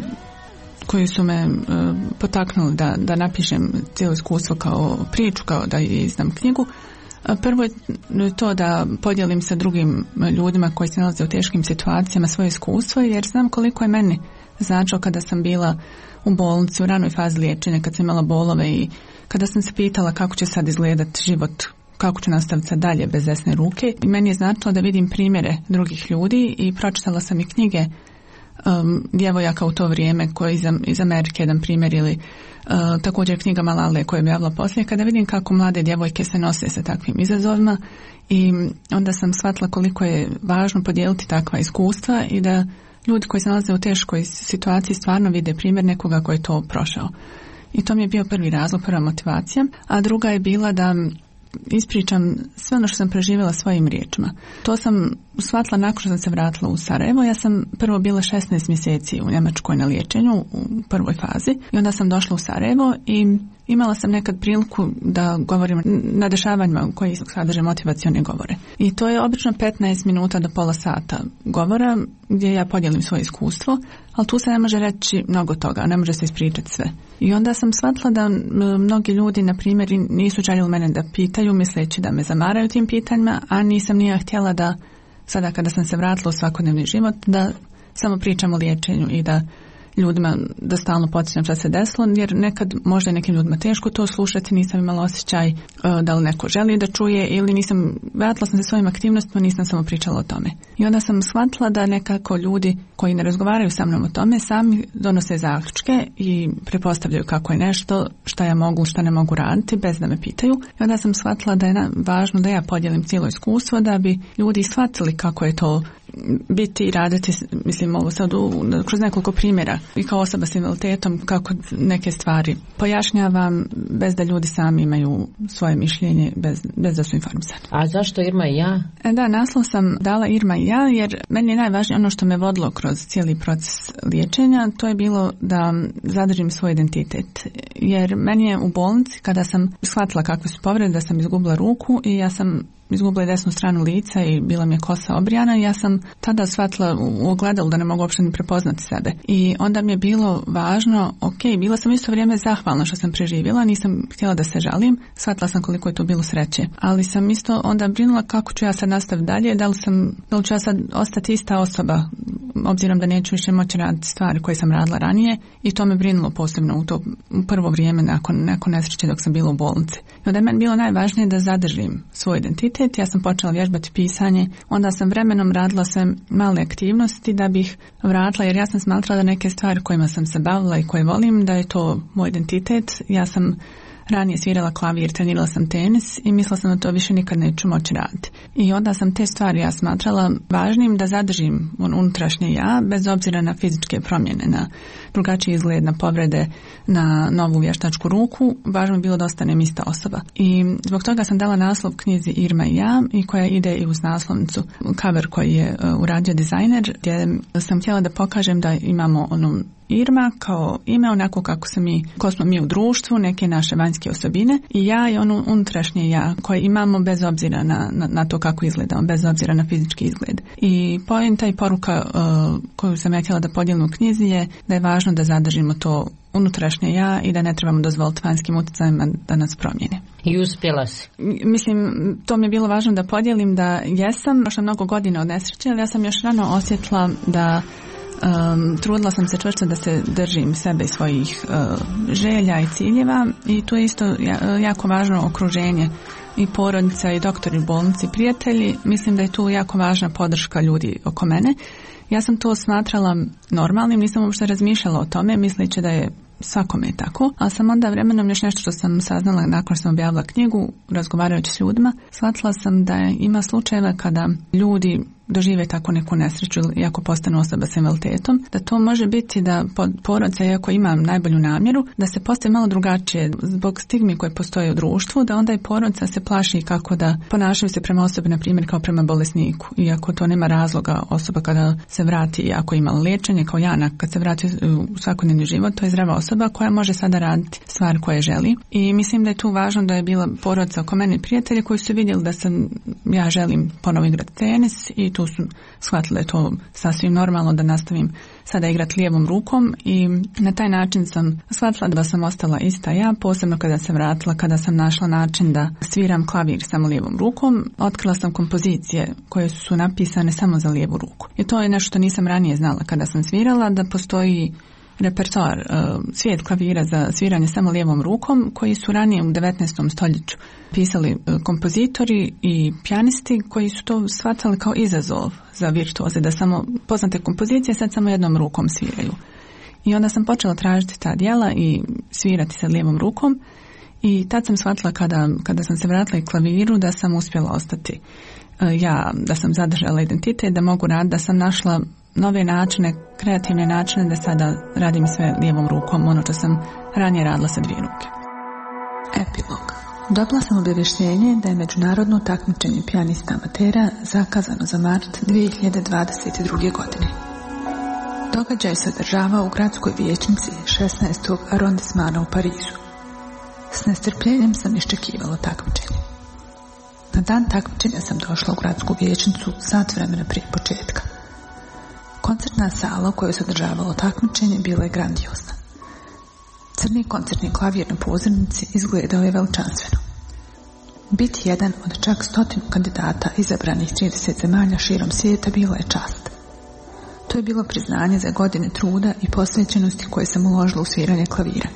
koji su me e, potaknuli da, da napišem cijelo iskustvo kao priču, kao da izdam knjigu. Prvo je to da podijelim sa drugim ljudima koji se nalaze u teškim situacijama svoje iskustvo, jer znam koliko je meni značilo kada sam bila u bolnici u ranoj fazi liječenja, kad sam imala bolove i kada sam se pitala kako će sad izgledati život, kako ću nastaviti sad dalje bez desne ruke. I meni je značilo da vidim primjere drugih ljudi i pročitala sam i knjige um, djevojaka u to vrijeme koji iz, iz Amerike, jedan primjer, ili uh, također knjiga Malale koja je objavila poslije, kada vidim kako mlade djevojke se nose sa takvim izazovima, i onda sam shvatila koliko je važno podijeliti takva iskustva i da ljudi koji se nalaze u teškoj situaciji stvarno vide primjer nekoga koji je to prošao. I to mi je bio prvi razlog, prva motivacija. A druga je bila da ispričam sve ono što sam preživjela svojim riječima. To sam shvatila nakon što sam se vratila u Sarajevo. Ja sam prvo bila šesnaest mjeseci u Njemačkoj na liječenju u prvoj fazi i onda sam došla u Sarajevo i imala sam nekad priliku da govorim na dešavanjima koji sadrže motivacione govore. I to je obično petnaest minuta do pola sata govora gdje ja podijelim svoje iskustvo, ali tu se ne može reći mnogo toga, ne može se ispričati sve. I onda sam shvatila da mnogi ljudi, na primjer, nisu željeli mene da pitaju, misleći da me zamaraju tim pitanjima, a nisam nije htjela da sada kada sam se vratila u svakodnevni život, da samo pričam o liječenju i da ljudima da stalno podsjećam šta se desilo, jer nekad možda je nekim ljudima teško to slušati, nisam imala osjećaj uh, da li neko želi da čuje, ili nisam, vratila sam se svojim aktivnostima, nisam samo pričala o tome. I onda sam shvatila da nekako ljudi koji ne razgovaraju sa mnom o tome sami donose zaključke i prepostavljaju kako je nešto, šta ja mogu, šta ne mogu raditi bez da me pitaju. I onda sam shvatila da je na, važno da ja podijelim cijelo iskustvo da bi ljudi shvatili kako je to biti i raditi, mislim ovo sad u, kroz nekoliko primjera i kao osoba s invaliditetom, kako neke stvari pojašnjavam bez da ljudi sami imaju svoje mišljenje, bez, bez da su informisani. A zašto Irma i ja? Da, naslov sam dala Irma i ja jer meni je najvažnije ono što me vodilo kroz cijeli proces liječenja, to je bilo da zadržim svoj identitet. Jer meni je u bolnici, kada sam shvatila kakve su povrede, da sam izgubila ruku i ja sam izgubila desnu stranu lica i bila mi je kosa obrijana i ja sam tada shvatila u ogledalu da ne mogu uopšte ni prepoznati sebe. I onda mi je bilo važno, ok, bila sam isto vrijeme zahvalna što sam preživjela, nisam htjela da se žalim, shvatila sam koliko je to bilo sreće. Ali sam isto onda brinula kako ću ja sad nastaviti dalje, da li, sam, da li ću ja sad ostati ista osoba, obzirom da neću više moći raditi stvari koje sam radila ranije, i to me brinulo posebno u to u prvo vrijeme nakon, nakon nesreće dok sam bila u bolnici. I onda je meni bilo najvažnije da zadržim svoj identitet. Ja sam počela vježbati pisanje, onda sam vremenom radila sve male aktivnosti da bih vratila, jer ja sam smatrala da neke stvari kojima sam se bavila i koje volim, da je to moj identitet. Ja sam ranije svirala klavir, trenirala sam tenis i mislila sam da to više nikad neću moći raditi. I onda sam te stvari ja smatrala važnim da zadržim unutrašnje ja, bez obzira na fizičke promjene, na drugačiji izgled, na povrede, na novu vještačku ruku. Važno je bilo da ostanem ista osoba. I zbog toga sam dala naslov knjizi Irma i ja, i koja ide i uz naslovnicu. Cover koji je uradio dizajner, gdje sam htjela da pokažem da imamo onu Irma kao ime, onako kako se mi, ko smo mi u društvu, neke naše vanjske osobine, i ja i ono unutrašnje ja koje imamo bez obzira na, na, na to kako izgledamo, bez obzira na fizički izgled. I poenta i poruka uh, koju sam ja htjela da podijelim u knjizi je da je važno da zadržimo to unutrašnje ja i da ne trebamo dozvoliti vanjskim utjecajima da nas promijene. I uspjela si. Mislim, to mi je bilo važno da podijelim da jesam, prošla mnogo godina od nesreće, ali ja sam još rano osjetila da um, trudila sam se čvrsto da se držim sebe i svojih uh, želja i ciljeva, i tu je isto jako važno okruženje i porodica i doktori u bolnici, prijatelji. Mislim da je tu jako važna podrška ljudi oko mene. Ja sam to smatrala normalnim, nisam uopšte razmišljala o tome, misleći da je svakome je tako, ali sam onda vremenom još nešto što sam saznala nakon što sam objavila knjigu, razgovarajući s ljudima, shvatila sam da ima slučajeva kada ljudi dožive tako neku nesreću, iako postanu osoba s invaliditetom, da to može biti da porodica, iako ima najbolju namjeru, da se postaje malo drugačije zbog stigmi koje postoje u društvu, da onda i porodica se plaši kako da ponašaju se prema osobi, na primjer, kao prema bolesniku. Iako to nema razloga, osoba kada se vrati, ako ima liječenje, kao Jana, kad se vrati u svakodnevni život, to je zdrava osoba koja može sada raditi stvar koje želi. I mislim da je tu važno da je bila porodica oko mene, prijatelji koji su vidjeli da sam, ja želim ponovo igrati tenis, i tu su shvatili da je to sasvim normalno da nastavim sada igrati lijevom rukom, i na taj način sam shvatila da sam ostala ista ja, posebno kada sam vratila, kada sam našla način da sviram klavir samo lijevom rukom. Otkrila sam kompozicije koje su napisane samo za lijevu ruku. I to je nešto što nisam ranije znala kada sam svirala, da postoji repertoar, uh, svijet klavira za sviranje samo lijevom rukom, koji su ranije u devetnaestom stoljeću pisali uh, kompozitori i pijanisti koji su to shvatali kao izazov za virtuoze, da samo poznate kompozicije sad samo jednom rukom sviraju. I onda sam počela tražiti ta djela i svirati sa lijevom rukom, i tad sam shvatila kada, kada sam se vratila i klaviru da sam uspjela ostati uh, ja, da sam zadržala identitet, da mogu raditi, da sam našla nove načine, kreativne načine da sada radim sve lijevom rukom, ono što sam ranije radila sa dvije ruke. Epilog. Dobila sam obavještenje da je međunarodno takmičenje pijanista amatera zakazano za mart dvije hiljade dvadeset druge. godine. Događaj se održavao u gradskoj vijećnici šesnaestog arondismana u Parizu. S nestrpljenjem sam iščekivala takmičenje. Na dan takmičenja sam došla u gradsku vijećnicu sat vremena prije početka. Koncertna sala u kojoj se održavalo takmičenje bila je grandiozna. Crni koncertni klavir na pozornici izgledao je veličanstveno. Biti jedan od čak stotinu kandidata izabranih trideset zemalja širom svijeta bila je čast. To je bilo priznanje za godine truda i posvećenosti koje sam uložila u sviranje klavira.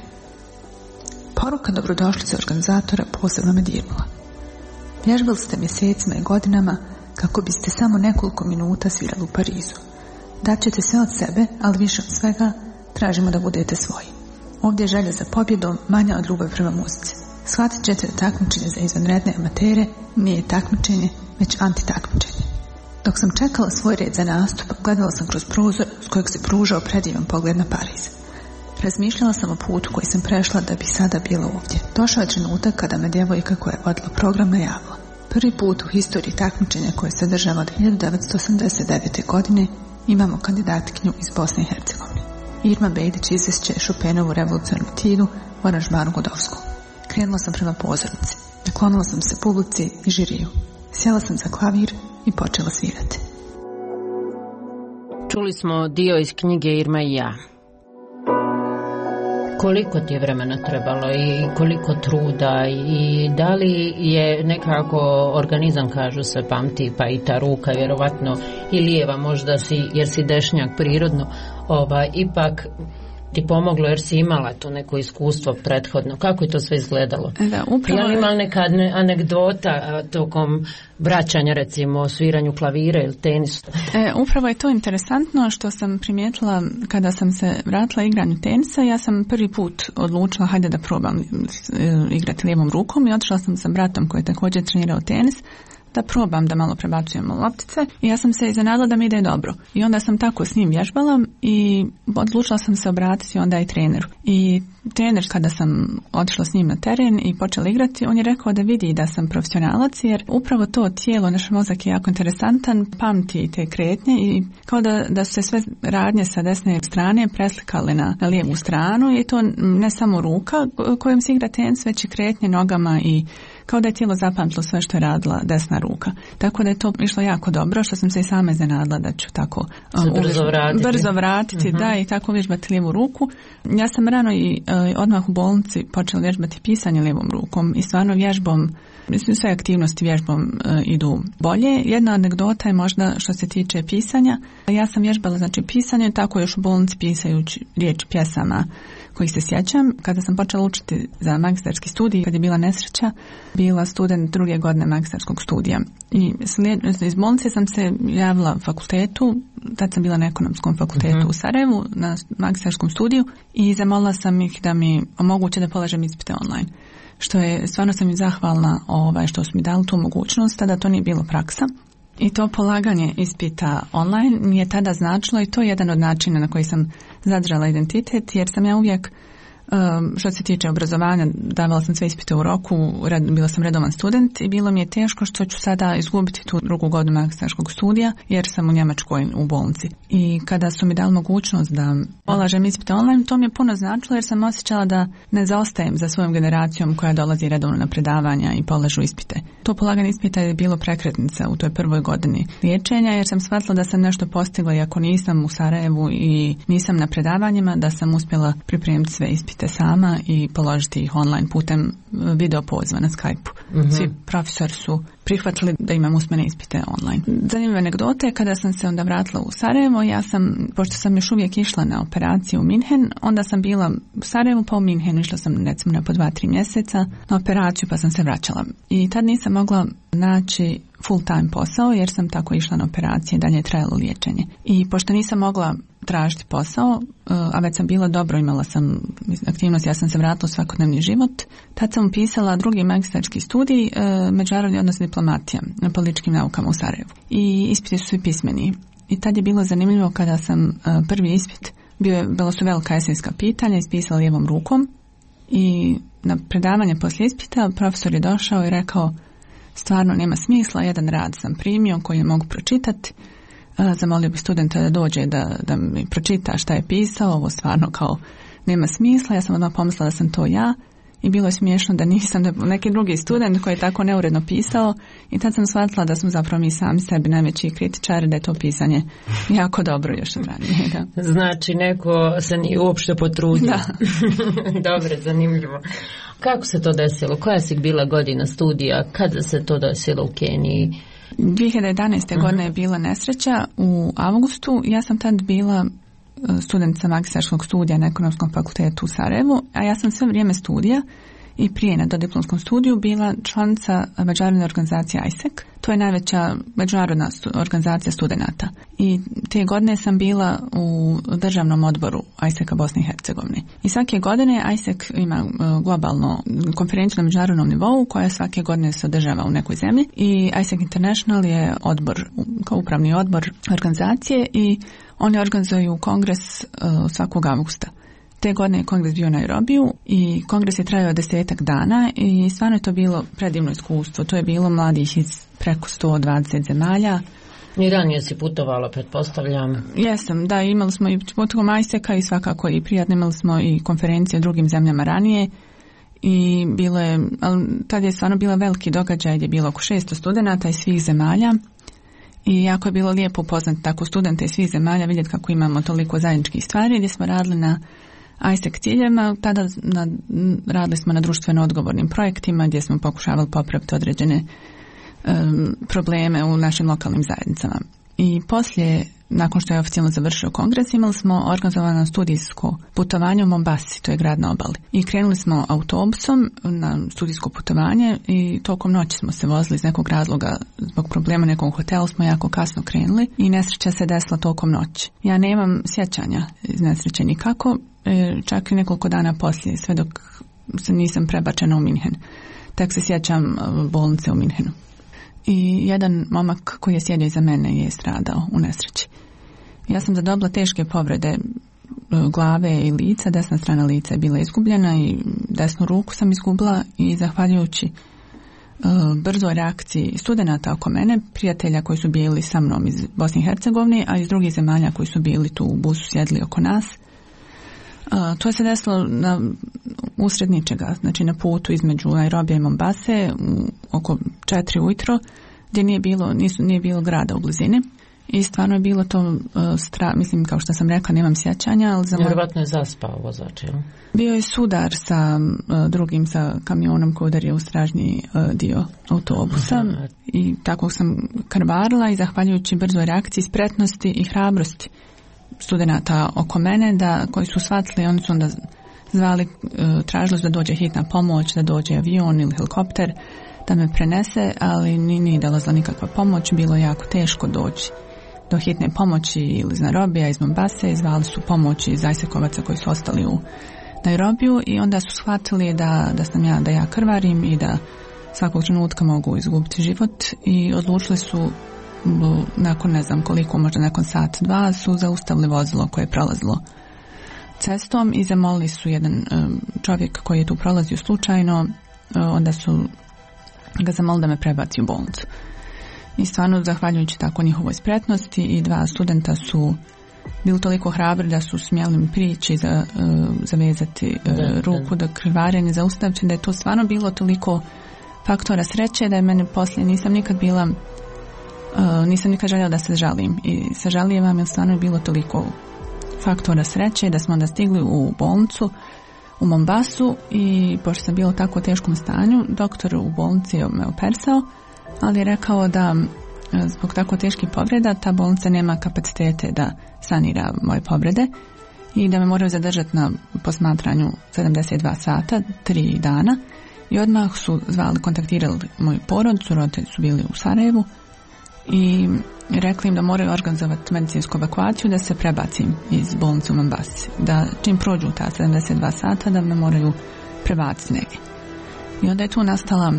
Poruka dobrodošlice organizatora posebno me dirnula. Vježbali ste mjesecima i godinama kako biste samo nekoliko minuta svirali u Parizu. Daćete sve od sebe, ali više od svega tražimo da budete svoji. Ovdje je želja za pobjedom manja od ljubavi prema muzici. Shvatit ćete da takmičenje za izvanredne amatere nije takmičenje, već antitakmičenje. Dok sam čekala svoj red za nastup, gledala sam kroz prozor s kojeg se pružao predivan pogled na Pariz. Razmišljala sam o putu koji sam prešla da bi sada bila ovdje. Došao je trenutak kada me djevojka koja je vodila program najavila. Prvi put u historiji takmičenja koje se održava od hiljadu devetsto osamdeset devete. godine imamo kandidatkinju iz Bosne i Hercegovine. Irma Bejdić izvešće Chopinovu revolucionarnu tidu u aranžmanu Godovsku. Krenula sam prema pozornici. Naklonila sam se publici i žiriju. Sjela sam za klavir i počela svirati. Čuli smo dio iz knjige Irma i ja. Koliko ti je vremena trebalo i koliko truda, i da li je nekako organizam, kažu se, pamti, pa i ta ruka vjerovatno i lijeva možda si, jer si dešnjak prirodno, ovaj, ipak ti pomoglo jer si imala to neko iskustvo prethodno. Kako je to sve izgledalo? Da, upravo... Je li imala neka anegdota tokom vraćanja, recimo, o sviranju klavira ili tenisu? E, upravo je to interesantno što sam primijetila kada sam se vratila igranju tenisa. Ja sam prvi put odlučila hajde da probam igrati lijevom rukom i otišla sam sa bratom koji je također trenirao tenis da probam da malo prebacujemo loptice i ja sam se iznenadila da mi ide dobro. I onda sam tako s njim vježbala i odlučila sam se obratiti onda i treneru. I trener, kada sam otišla s njim na teren i počela igrati, on je rekao da vidi da sam profesionalac, jer upravo to tijelo, naš mozak je jako interesantan, pamti te kretnje i kao da, da su se sve radnje sa desne strane preslikale na, na lijevu stranu i to ne samo ruka kojom se igra tenis, već i kretnje nogama i kao da je tijelo zapamtilo sve što je radila desna ruka. Tako da je to išlo jako dobro, što sam se i sama iznenadila da ću tako um, brzo vratiti, brzo vratiti uh-huh. da, i tako vježbati lijevu ruku. Ja sam rano i uh, odmah u bolnici počela vježbati pisanje lijevom rukom i stvarno vježbom, mislim sve aktivnosti vježbom uh, idu bolje. Jedna anegdota je možda što se tiče pisanja. Ja sam vježbala znači pisanje, tako još u bolnici pisajući riječ pjesama kojih se sjećam. Kada sam počela učiti za magistarski studij, kad je bila nesreća, bila student druge godine magistarskog studija. I iz bolnice sam se javila fakultetu, tad sam bila na ekonomskom fakultetu uh-huh. u Sarajevu, na magistarskom studiju i zamolila sam ih da mi omoguće da polažem ispite online. Što je, stvarno sam im zahvalna ovaj, što su mi dali tu mogućnost, tada to nije bilo praksa. I to polaganje ispita online mi je tada značilo i to je jedan od načina na koji sam zadržala identitet, jer sam ja uvijek, um, što se tiče obrazovanja, davala sam sve ispite u roku, red, bila sam redovan student i bilo mi je teško što ću sada izgubiti tu drugu godinu magistarskog studija, jer sam u Njemačkoj u bolnici. I kada su mi dali mogućnost da polažem ispite online, to mi je puno značilo jer sam osjećala da ne zaostajem za svojom generacijom koja dolazi redovno na predavanja i polažu ispite. To polaganje ispita je bilo prekretnica u toj prvoj godini liječenja, jer sam shvatila da sam nešto postigla, iako nisam u Sarajevu i nisam na predavanjima, da sam uspjela pripremiti sve ispite sama i položiti ih online putem video poziva na Skype-u. Mm-hmm. Svi profesori su prihvatili da imam usmene ispite online. Zanimljive anegdote, kada sam se onda vratila u Sarajevo, ja sam, pošto sam još uvijek išla na operaciju u Minhen, onda sam bila u Sarajevu pa u Minhenu, išla sam recimo na po dva, tri mjeseca na operaciju pa sam se vraćala. I tad nisam mogla naći full time posao jer sam tako išla na operacije, dalje je trajalo liječenje. I pošto nisam mogla tražiti posao, a već sam bila dobro, imala sam aktivnost, ja sam se vratila u svakodnevni život. Tad sam upisala drugi magistarski studij, međunarodni odnos diplomatija na političkim naukama u Sarajevu. I ispiti su svi pismeni. I tad je bilo zanimljivo kada sam prvi ispit, bio je, bilo su velika esejska pitanja, ispisala lijevom rukom i na predavanje poslije ispita profesor je došao i rekao stvarno nema smisla, jedan rad sam primio koji je mogu pročitati. Zamolio bi studenta da dođe da, da mi pročita šta je pisao, ovo stvarno kao nema smisla. Ja sam odmah pomislila da sam to ja i bilo je smiješno da nisam, da neki drugi student koji je tako neuredno pisao i tad sam shvatila da smo zapravo mi sami sebi najveći kritičari, da je to pisanje jako dobro još od ranije. Da. Znači neko se nije uopšte potrudio. Da. Dobro, zanimljivo. Kako se to desilo? Koja si bila godina studija? Kada se to desilo u Keniji? dvije hiljade jedanaeste. Uh-huh. godine je bila nesreća u avgustu. Ja sam tad bila studentica magistarskog studija na ekonomskom fakultetu u Sarajevu, a ja sam sve vrijeme studija i prije na dodiplomskom studiju bila članica međunarodne organizacije I S E C. To je najveća međunarodna stu, organizacija studenata. I te godine sam bila u državnom odboru I S E C-a Bosne i Hercegovine. I svake godine I S E C ima globalno konferenciju na međunarodnom nivou koja svake godine se održava u nekoj zemlji. I I S E C International je odbor, kao upravni odbor organizacije i oni organizuju kongres uh, svakog avgusta. Te godine je kongres bio na Nairobiju i kongres je trajao desetak dana i stvarno je to bilo predivno iskustvo. To je bilo mladih iz preko sto dvadeset zemalja. I ranije si putovala, pretpostavljam. Jesam, da, imali smo i putovom I S E C-a i svakako i prijatno, imali smo i konferencije u drugim zemljama ranije i bilo je, ali tad je stvarno bila veliki događaj gdje je bilo oko šesto studenata iz svih zemalja. I jako je bilo lijepo upoznati tako studente iz svih zemalja, vidjeti kako imamo toliko zajedničkih stvari, gdje smo radili na I S E C ciljevima, tada na, radili smo na društveno odgovornim projektima gdje smo pokušavali popraviti određene um, probleme u našim lokalnim zajednicama. I poslije, nakon što je oficijalno završio kongres, imali smo organizovano studijsko putovanje u Mombasi, to je grad na obali. I krenuli smo autobusom na studijsko putovanje i tokom noći smo se vozili iz nekog razloga zbog problema nekog hotela, smo jako kasno krenuli i nesreća se desila tokom noći. Ja nemam sjećanja iz nesreće nikako, čak i nekoliko dana poslije, sve dok se nisam prebačena u Minhen. Tek se sjećam bolnice u Minhenu. i jedan momak koji je sjedio iza mene je stradao u nesreći. Ja sam zadobila teške povrede glave i lica, desna strana lica je bila izgubljena i desnu ruku sam izgubila i zahvaljujući brzoj reakciji studenata oko mene, prijatelja koji su bili sa mnom iz Bosne i Hercegovine, a iz drugih zemalja koji su bili tu u busu sjedli oko nas. Uh, to je se desilo na usred ničega, znači na putu između Nairobija i Mombase u, oko četiri ujutro, gdje nije bilo, nisu, nije bilo grada u blizini. I stvarno je bilo to uh, stra, mislim, kao što sam rekla, nemam sjećanja, ali za vjerovatno je zaspao vozač, jel? Bio je sudar sa uh, drugim, sa kamionom koji udario u stražnji uh, dio autobusa. Aha. I tako sam krvarila i zahvaljujući brzoj reakciji, spretnosti i hrabrosti studenata oko mene, da, koji su shvatili, oni su onda zvali, uh, tražili da dođe hitna pomoć, da dođe avion ili helikopter, da me prenese, ali nije dolazila nikakva pomoć, bilo je jako teško doći do hitne pomoći ili iz Nairobija, iz Mombase, i zvali su pomoć iz Ajsekovaca koji su ostali u Nairobiju i onda su shvatili da, da sam ja, da ja krvarim i da svakog trenutka mogu izgubiti život i odlučili su nakon ne znam koliko, možda nakon sat, dva, su zaustavili vozilo koje je prolazilo cestom i zamolili su jedan čovjek koji je tu prolazio slučajno, onda su ga zamolili da me prebaci u bolnicu. I stvarno, zahvaljujući tako njihovoj spretnosti, i dva studenta su bili toliko hrabri da su smjeli mi prići za, uh, zavezati uh, da, ruku da krivarenje zaustaviti, da je to stvarno bilo toliko faktora sreće da je mene poslije nisam nikad bila uh, nisam nikad željela da se žalim i sažalijevam jer stvarno je bilo toliko faktora sreće da smo onda stigli u bolnicu u Mombasu i pošto sam bila u tako teškom stanju, doktor u bolnici je me operisao, ali je rekao da zbog tako teških povreda ta bolnica nema kapacitete da sanira moje povrede i da me moraju zadržati na posmatranju sedamdeset dva sata, tri dana, i odmah su zvali, kontaktirali moju porodicu, roditelji su bili u Sarajevu i rekli im da moraju organizovati medicinsku evakuaciju, da se prebacim iz bolnice u Mombasi, da čim prođu ta sedamdeset dva sata da me moraju prebaciti negdje. I onda je tu nastala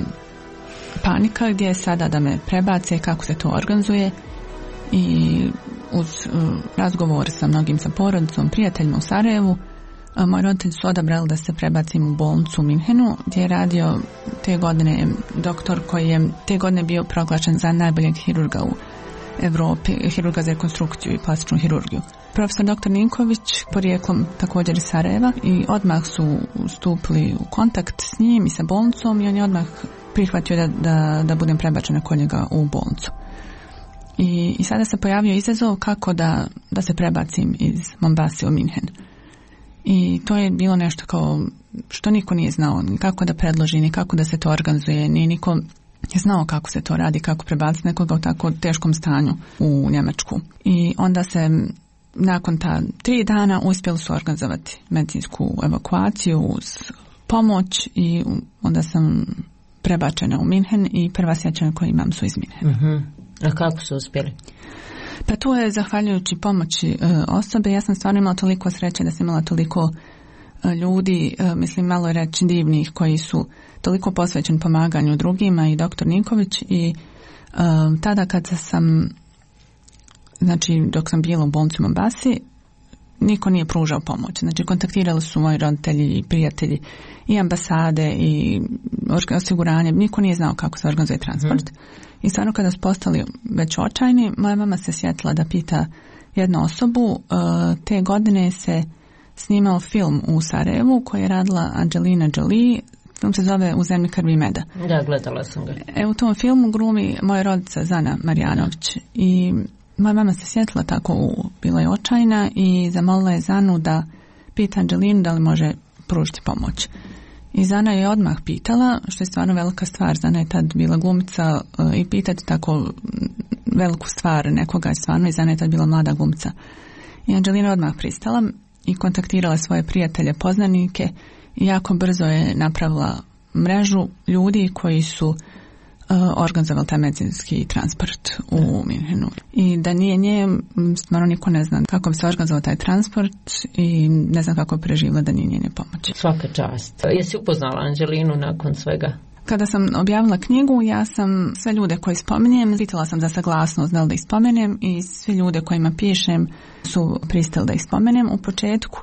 panika gdje je sada da me prebace, kako se to organizuje, i uz uh, razgovor sa mnogim, sa porodicom, prijateljima u Sarajevu, uh, moji roditelji su odabrali da se prebacim u bolnicu u Minhenu, gdje je radio te godine doktor koji je te godine bio proglašen za najboljeg hirurga u Europi, hirurga za rekonstrukciju i plastičnu hirurgiju. Profesor doktor Ninković, porijeklom također iz Sarajeva, i odmah su stupili u kontakt s njim i sa bolnicom i on je odmah prihvatio da, da, da budem prebačena kod njega u bolnicu. I, i sada se pojavio izazov kako da, da se prebacim iz Mombase u Minhen. I to je bilo nešto kao što niko nije znao, ni kako da predloži, ni kako da se to organizuje, ni niko je znao kako se to radi, kako prebaciti nekoga u tako teškom stanju u Njemačku. I onda se nakon ta tri dana uspjeli su organizovati medicinsku evakuaciju uz pomoć i onda sam prebačena u Minhen i prva sjećanja koje imam su iz Minhena. Uh-huh. A kako su uspjeli? Pa to je zahvaljujući pomoći e, osobe. Ja sam stvarno imala toliko sreće da sam imala toliko e, ljudi, e, mislim malo reći divnih, koji su toliko posvećeni pomaganju drugima, i doktor Ninković, i e, tada kad sam, znači dok sam bila u bolnici u Mombasi, niko nije pružao pomoć. Znači kontaktirali su moji roditelji i prijatelji i ambasade i osiguranje, niko nije znao kako se organizuje transport. Hmm. I stvarno kada su postali već očajni, moja mama se sjetila da pita jednu osobu. Te godine se snimao film u Sarajevu koji je radila Angelina Jolie. Film se zove U zemlji krvi i meda. Da, gledala sam ga. E, u tom filmu glumi moja rodica Zana Marjanović i moja mama se sjetila tako, bila je očajna i zamolila je Zanu da pita Angelinu da li može pružiti pomoć. I Zana je odmah pitala, što je stvarno velika stvar. Zana je tad bila glumica i pitati tako veliku stvar nekoga je stvarno, i Zana je tad bila mlada glumica. I Angelina odmah pristala i kontaktirala svoje prijatelje, poznanike, i jako brzo je napravila mrežu ljudi koji su Uh, organizovali taj medicinski transport u Minhenu. I da nije nje, stvarno niko ne zna kako bi se organizovao taj transport i ne znam kako je preživjela da nije njene pomoći. Svaka čast. Jesi upoznala Angelinu nakon svega? Kada sam objavila knjigu, ja sam sve ljude koji spominjem, pitala sam za saglasnost da li da ih spomenem i svi ljude kojima pišem su pristali da ih spomenem. U početku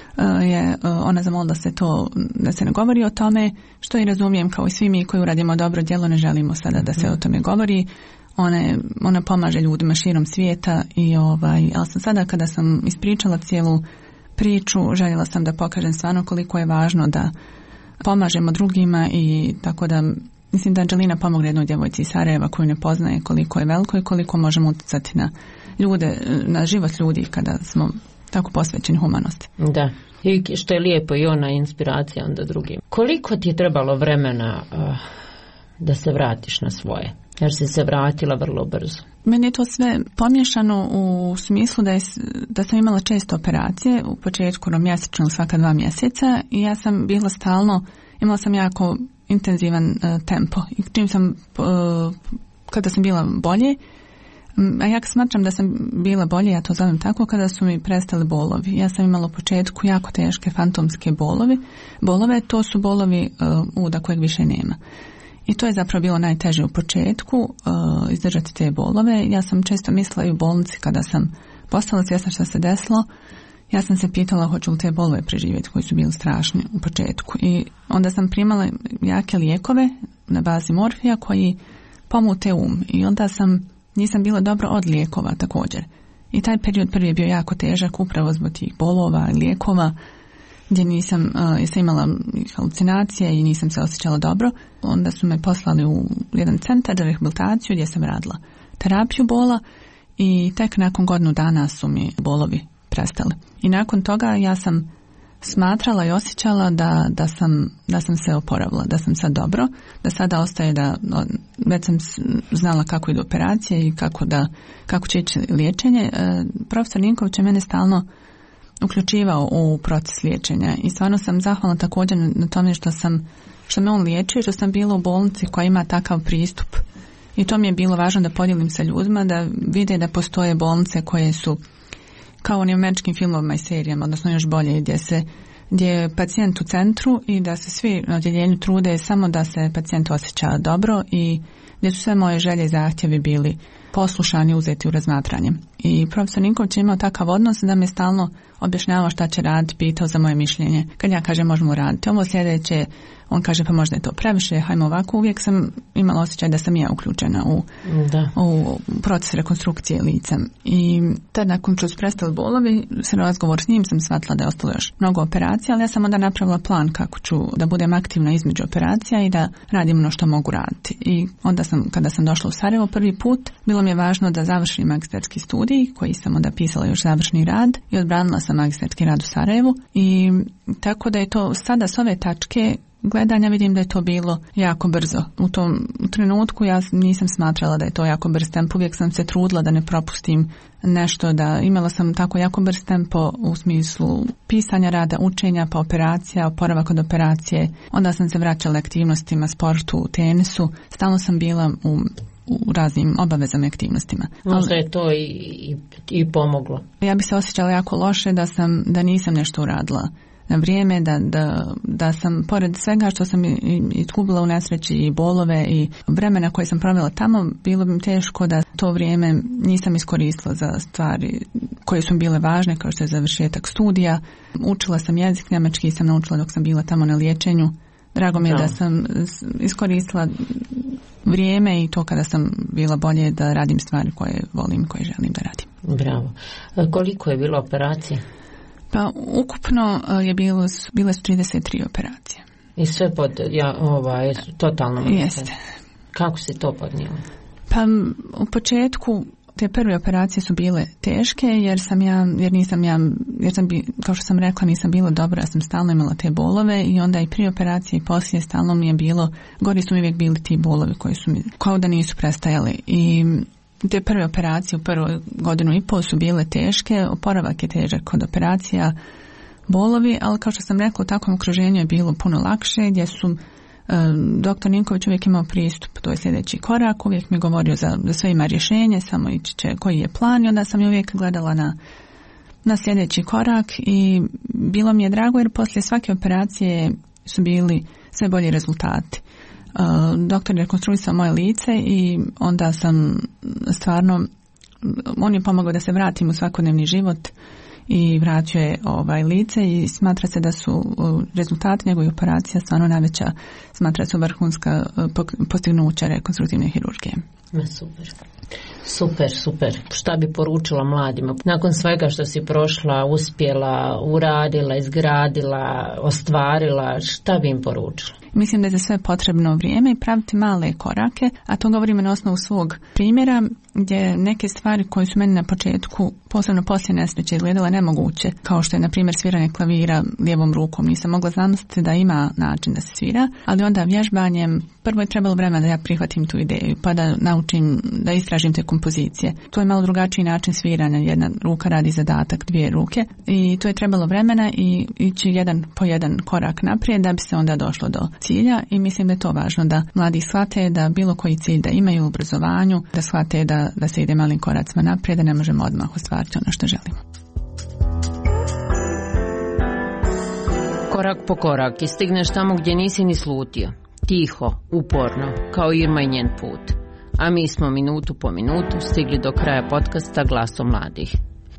je ona zamolila da se to, da se ne govori o tome, što i razumijem, kao i svi mi koji uradimo dobro djelo, ne želimo sada da se o tome govori. Ona, je, ona pomaže ljudima širom svijeta i ovaj, ali sam sada kada sam ispričala cijelu priču, željela sam da pokažem stvarno koliko je važno da pomažemo drugima i tako da mislim da Anđelina pomogne jednoj djevojci iz Sarajeva koju ne poznaje, koliko je veliko i koliko možemo utjecati na ljude, na život ljudi kada smo tako posvećeni humanosti. Da, i što je lijepo i ona inspiracija onda drugim. Koliko ti je trebalo vremena uh, da se vratiš na svoje? Jer si se vratila vrlo brzo. Meni je to sve pomiješano u smislu da, je, da sam imala često operacije, u početku mjesečno svaka dva mjeseca i ja sam bila stalno, imala sam jako intenzivan uh, tempo i čim sam, uh, kada sam bila bolje, a ja smatram da sam bila bolje, ja to zovem tako, kada su mi prestali bolovi. Ja sam imala u početku jako teške fantomske bolovi. Bolove, to su bolovi uh, uda kojeg više nema. I to je zapravo bilo najteže u početku, uh, izdržati te bolove. Ja sam često mislila i u bolnici kada sam postala svjesna što se desilo, ja sam se pitala hoću li te bolove preživjeti koji su bili strašni u početku. I onda sam primala jake lijekove na bazi morfija koji pomute um. I onda sam, nisam bila dobro od lijekova također. I taj period prvi je bio jako težak upravo zbog tih bolova i lijekova gdje nisam, uh, jesam imala halucinacije i nisam se osjećala dobro. Onda su me poslali u jedan centar za rehabilitaciju gdje sam radila terapiju bola i tek nakon godinu dana su mi bolovi prestali. I nakon toga ja sam smatrala i osjećala da, da, sam, da sam se oporavila, da sam sad dobro, da sada ostaje da, već sam znala kako ide operacije i kako, da, kako će ići liječenje. E, profesor Ninković je mene stalno uključivao u proces liječenja i stvarno sam zahvalna također na tome što sam, što me on liječio, što sam bila u bolnici koja ima takav pristup. I to mi je bilo važno da podijelim sa ljudima, da vide da postoje bolnice koje su kao onim američkim filmovima i serijama, odnosno još bolje, gdje se gdje je pacijent u centru i da se svi na odjeljenju trude samo da se pacijent osjeća dobro i gdje su sve moje želje i zahtjevi bili poslušani, uzeti u razmatranje. I profesor Ninković je imao takav odnos da me stalno objašnjavao šta će raditi, pitao za moje mišljenje. Kad ja kažem možemo raditi ovo sljedeće, on kaže pa možda je to previše, hajmo ovako. Uvijek sam imala osjećaj da sam ja uključena u, da. u proces rekonstrukcije lica. I tad nakon što su prestali bolovi, se razgovor s njim sam shvatila da je ostalo još mnogo operacija, ali ja sam onda napravila plan kako ću da budem aktivna između operacija i da radim ono što mogu raditi. I onda sam, kada sam došla u Sarajevo prvi put, bilo mi je važno da završim magistarski studij, koji sam onda pisala još završni rad i odbranila sam magistarski rad u Sarajevu. I tako da je to sada s ove tačke gledanja vidim da je to bilo jako brzo. U tom trenutku ja nisam smatrala da je to jako brz tempo. Uvijek sam se trudila da ne propustim nešto, da imala sam tako jako brz tempo u smislu pisanja rada, učenja, pa operacija, oporavak od operacije. Onda sam se vraćala aktivnostima, sportu, tenisu. Stalno sam bila u u raznim obavezama i aktivnostima. Možda je to i, i, i pomoglo. Ja bi se osjećala jako loše da sam, da nisam nešto uradila na vrijeme, da, da, da sam pored svega što sam izgubila u nesreći i bolove i vremena koje sam provela tamo, bilo bi mi teško da to vrijeme nisam iskoristila za stvari koje su bile važne, kao što je završetak studija. Učila sam jezik, njemački sam naučila dok sam bila tamo na liječenju. Drago mi je da, da sam iskoristila vrijeme i to kada sam bila bolje da radim stvari koje volim, koje želim da radim. Bravo. Koliko je bilo operacija? Pa ukupno je bilo, bile su trideset tri operacije. I sve pod, ja, ovaj, totalno? Jeste. Kako si to podnijela? Pa u početku te prve operacije su bile teške jer sam ja, jer nisam ja, jer sam bi, kao što sam rekla, nisam bila dobra, ja sam stalno imala te bolove i onda i prije operacije i poslije stalno mi je bilo, gori su mi uvijek bili ti bolovi koji su mi, kao da nisu prestajali. I te prve operacije u prvu godinu i pol su bile teške, oporavak je težak kod operacija, bolovi, ali kao što sam rekla, u takvom okruženju je bilo puno lakše, gdje su doktor Ninković uvijek imao pristup, to je sljedeći korak, uvijek mi govorio za, za sve ima rješenje, samo ići će koji je plan i onda sam je uvijek gledala na, na sljedeći korak i bilo mi je drago jer poslije svake operacije su bili sve bolji rezultati. doktor je rekonstruisao moje lice i onda sam stvarno, on je pomogao da se vratim u svakodnevni život i vratio je ovaj lice i smatra se da su rezultati njegove operacija stvarno najveća, smatra se vrhunska postignuća rekonstruktivne hirurgije. Super. Super, super. Šta bi poručila mladima? Nakon svega što si prošla, uspjela, uradila, izgradila, ostvarila, šta bi im poručila? Mislim da je za sve potrebno vrijeme i praviti male korake, a to govorimo na osnovu svog primjera, gdje neke stvari koje su meni na početku, posebno poslije nesreće, izgledale nemoguće, kao što je na primjer sviranje klavira lijevom rukom. Nisam mogla zamisliti da ima način da se svira, ali onda vježbanjem prvo je trebalo vremena da ja prihvatim tu ideju, pa da naučim, da istražim te kompozicije. To je malo drugačiji način sviranja, jedna ruka radi zadatak, dvije ruke i to je trebalo vremena i ići jedan po jedan korak naprijed da bi se onda došlo do cilja i mislim da je to važno da mladi shvate da bilo koji cilj da imaju u obrazovanju, da shvate da, da se ide malim koracima naprijed, da ne možemo odmah ostvariti ono što želimo. Korak po korak i stigneš tamo gdje nisi ni slutio. Tiho, uporno, kao Irma i njen put. A mi smo minutu po minutu stigli do kraja podcasta Glasom mladih.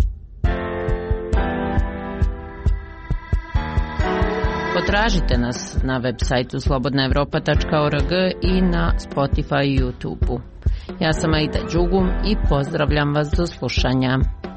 Potražite nas na web sajtu slobodna evropa tačka org i na Spotify i YouTube-u. Ja sam Aida Đugum i pozdravljam vas do slušanja.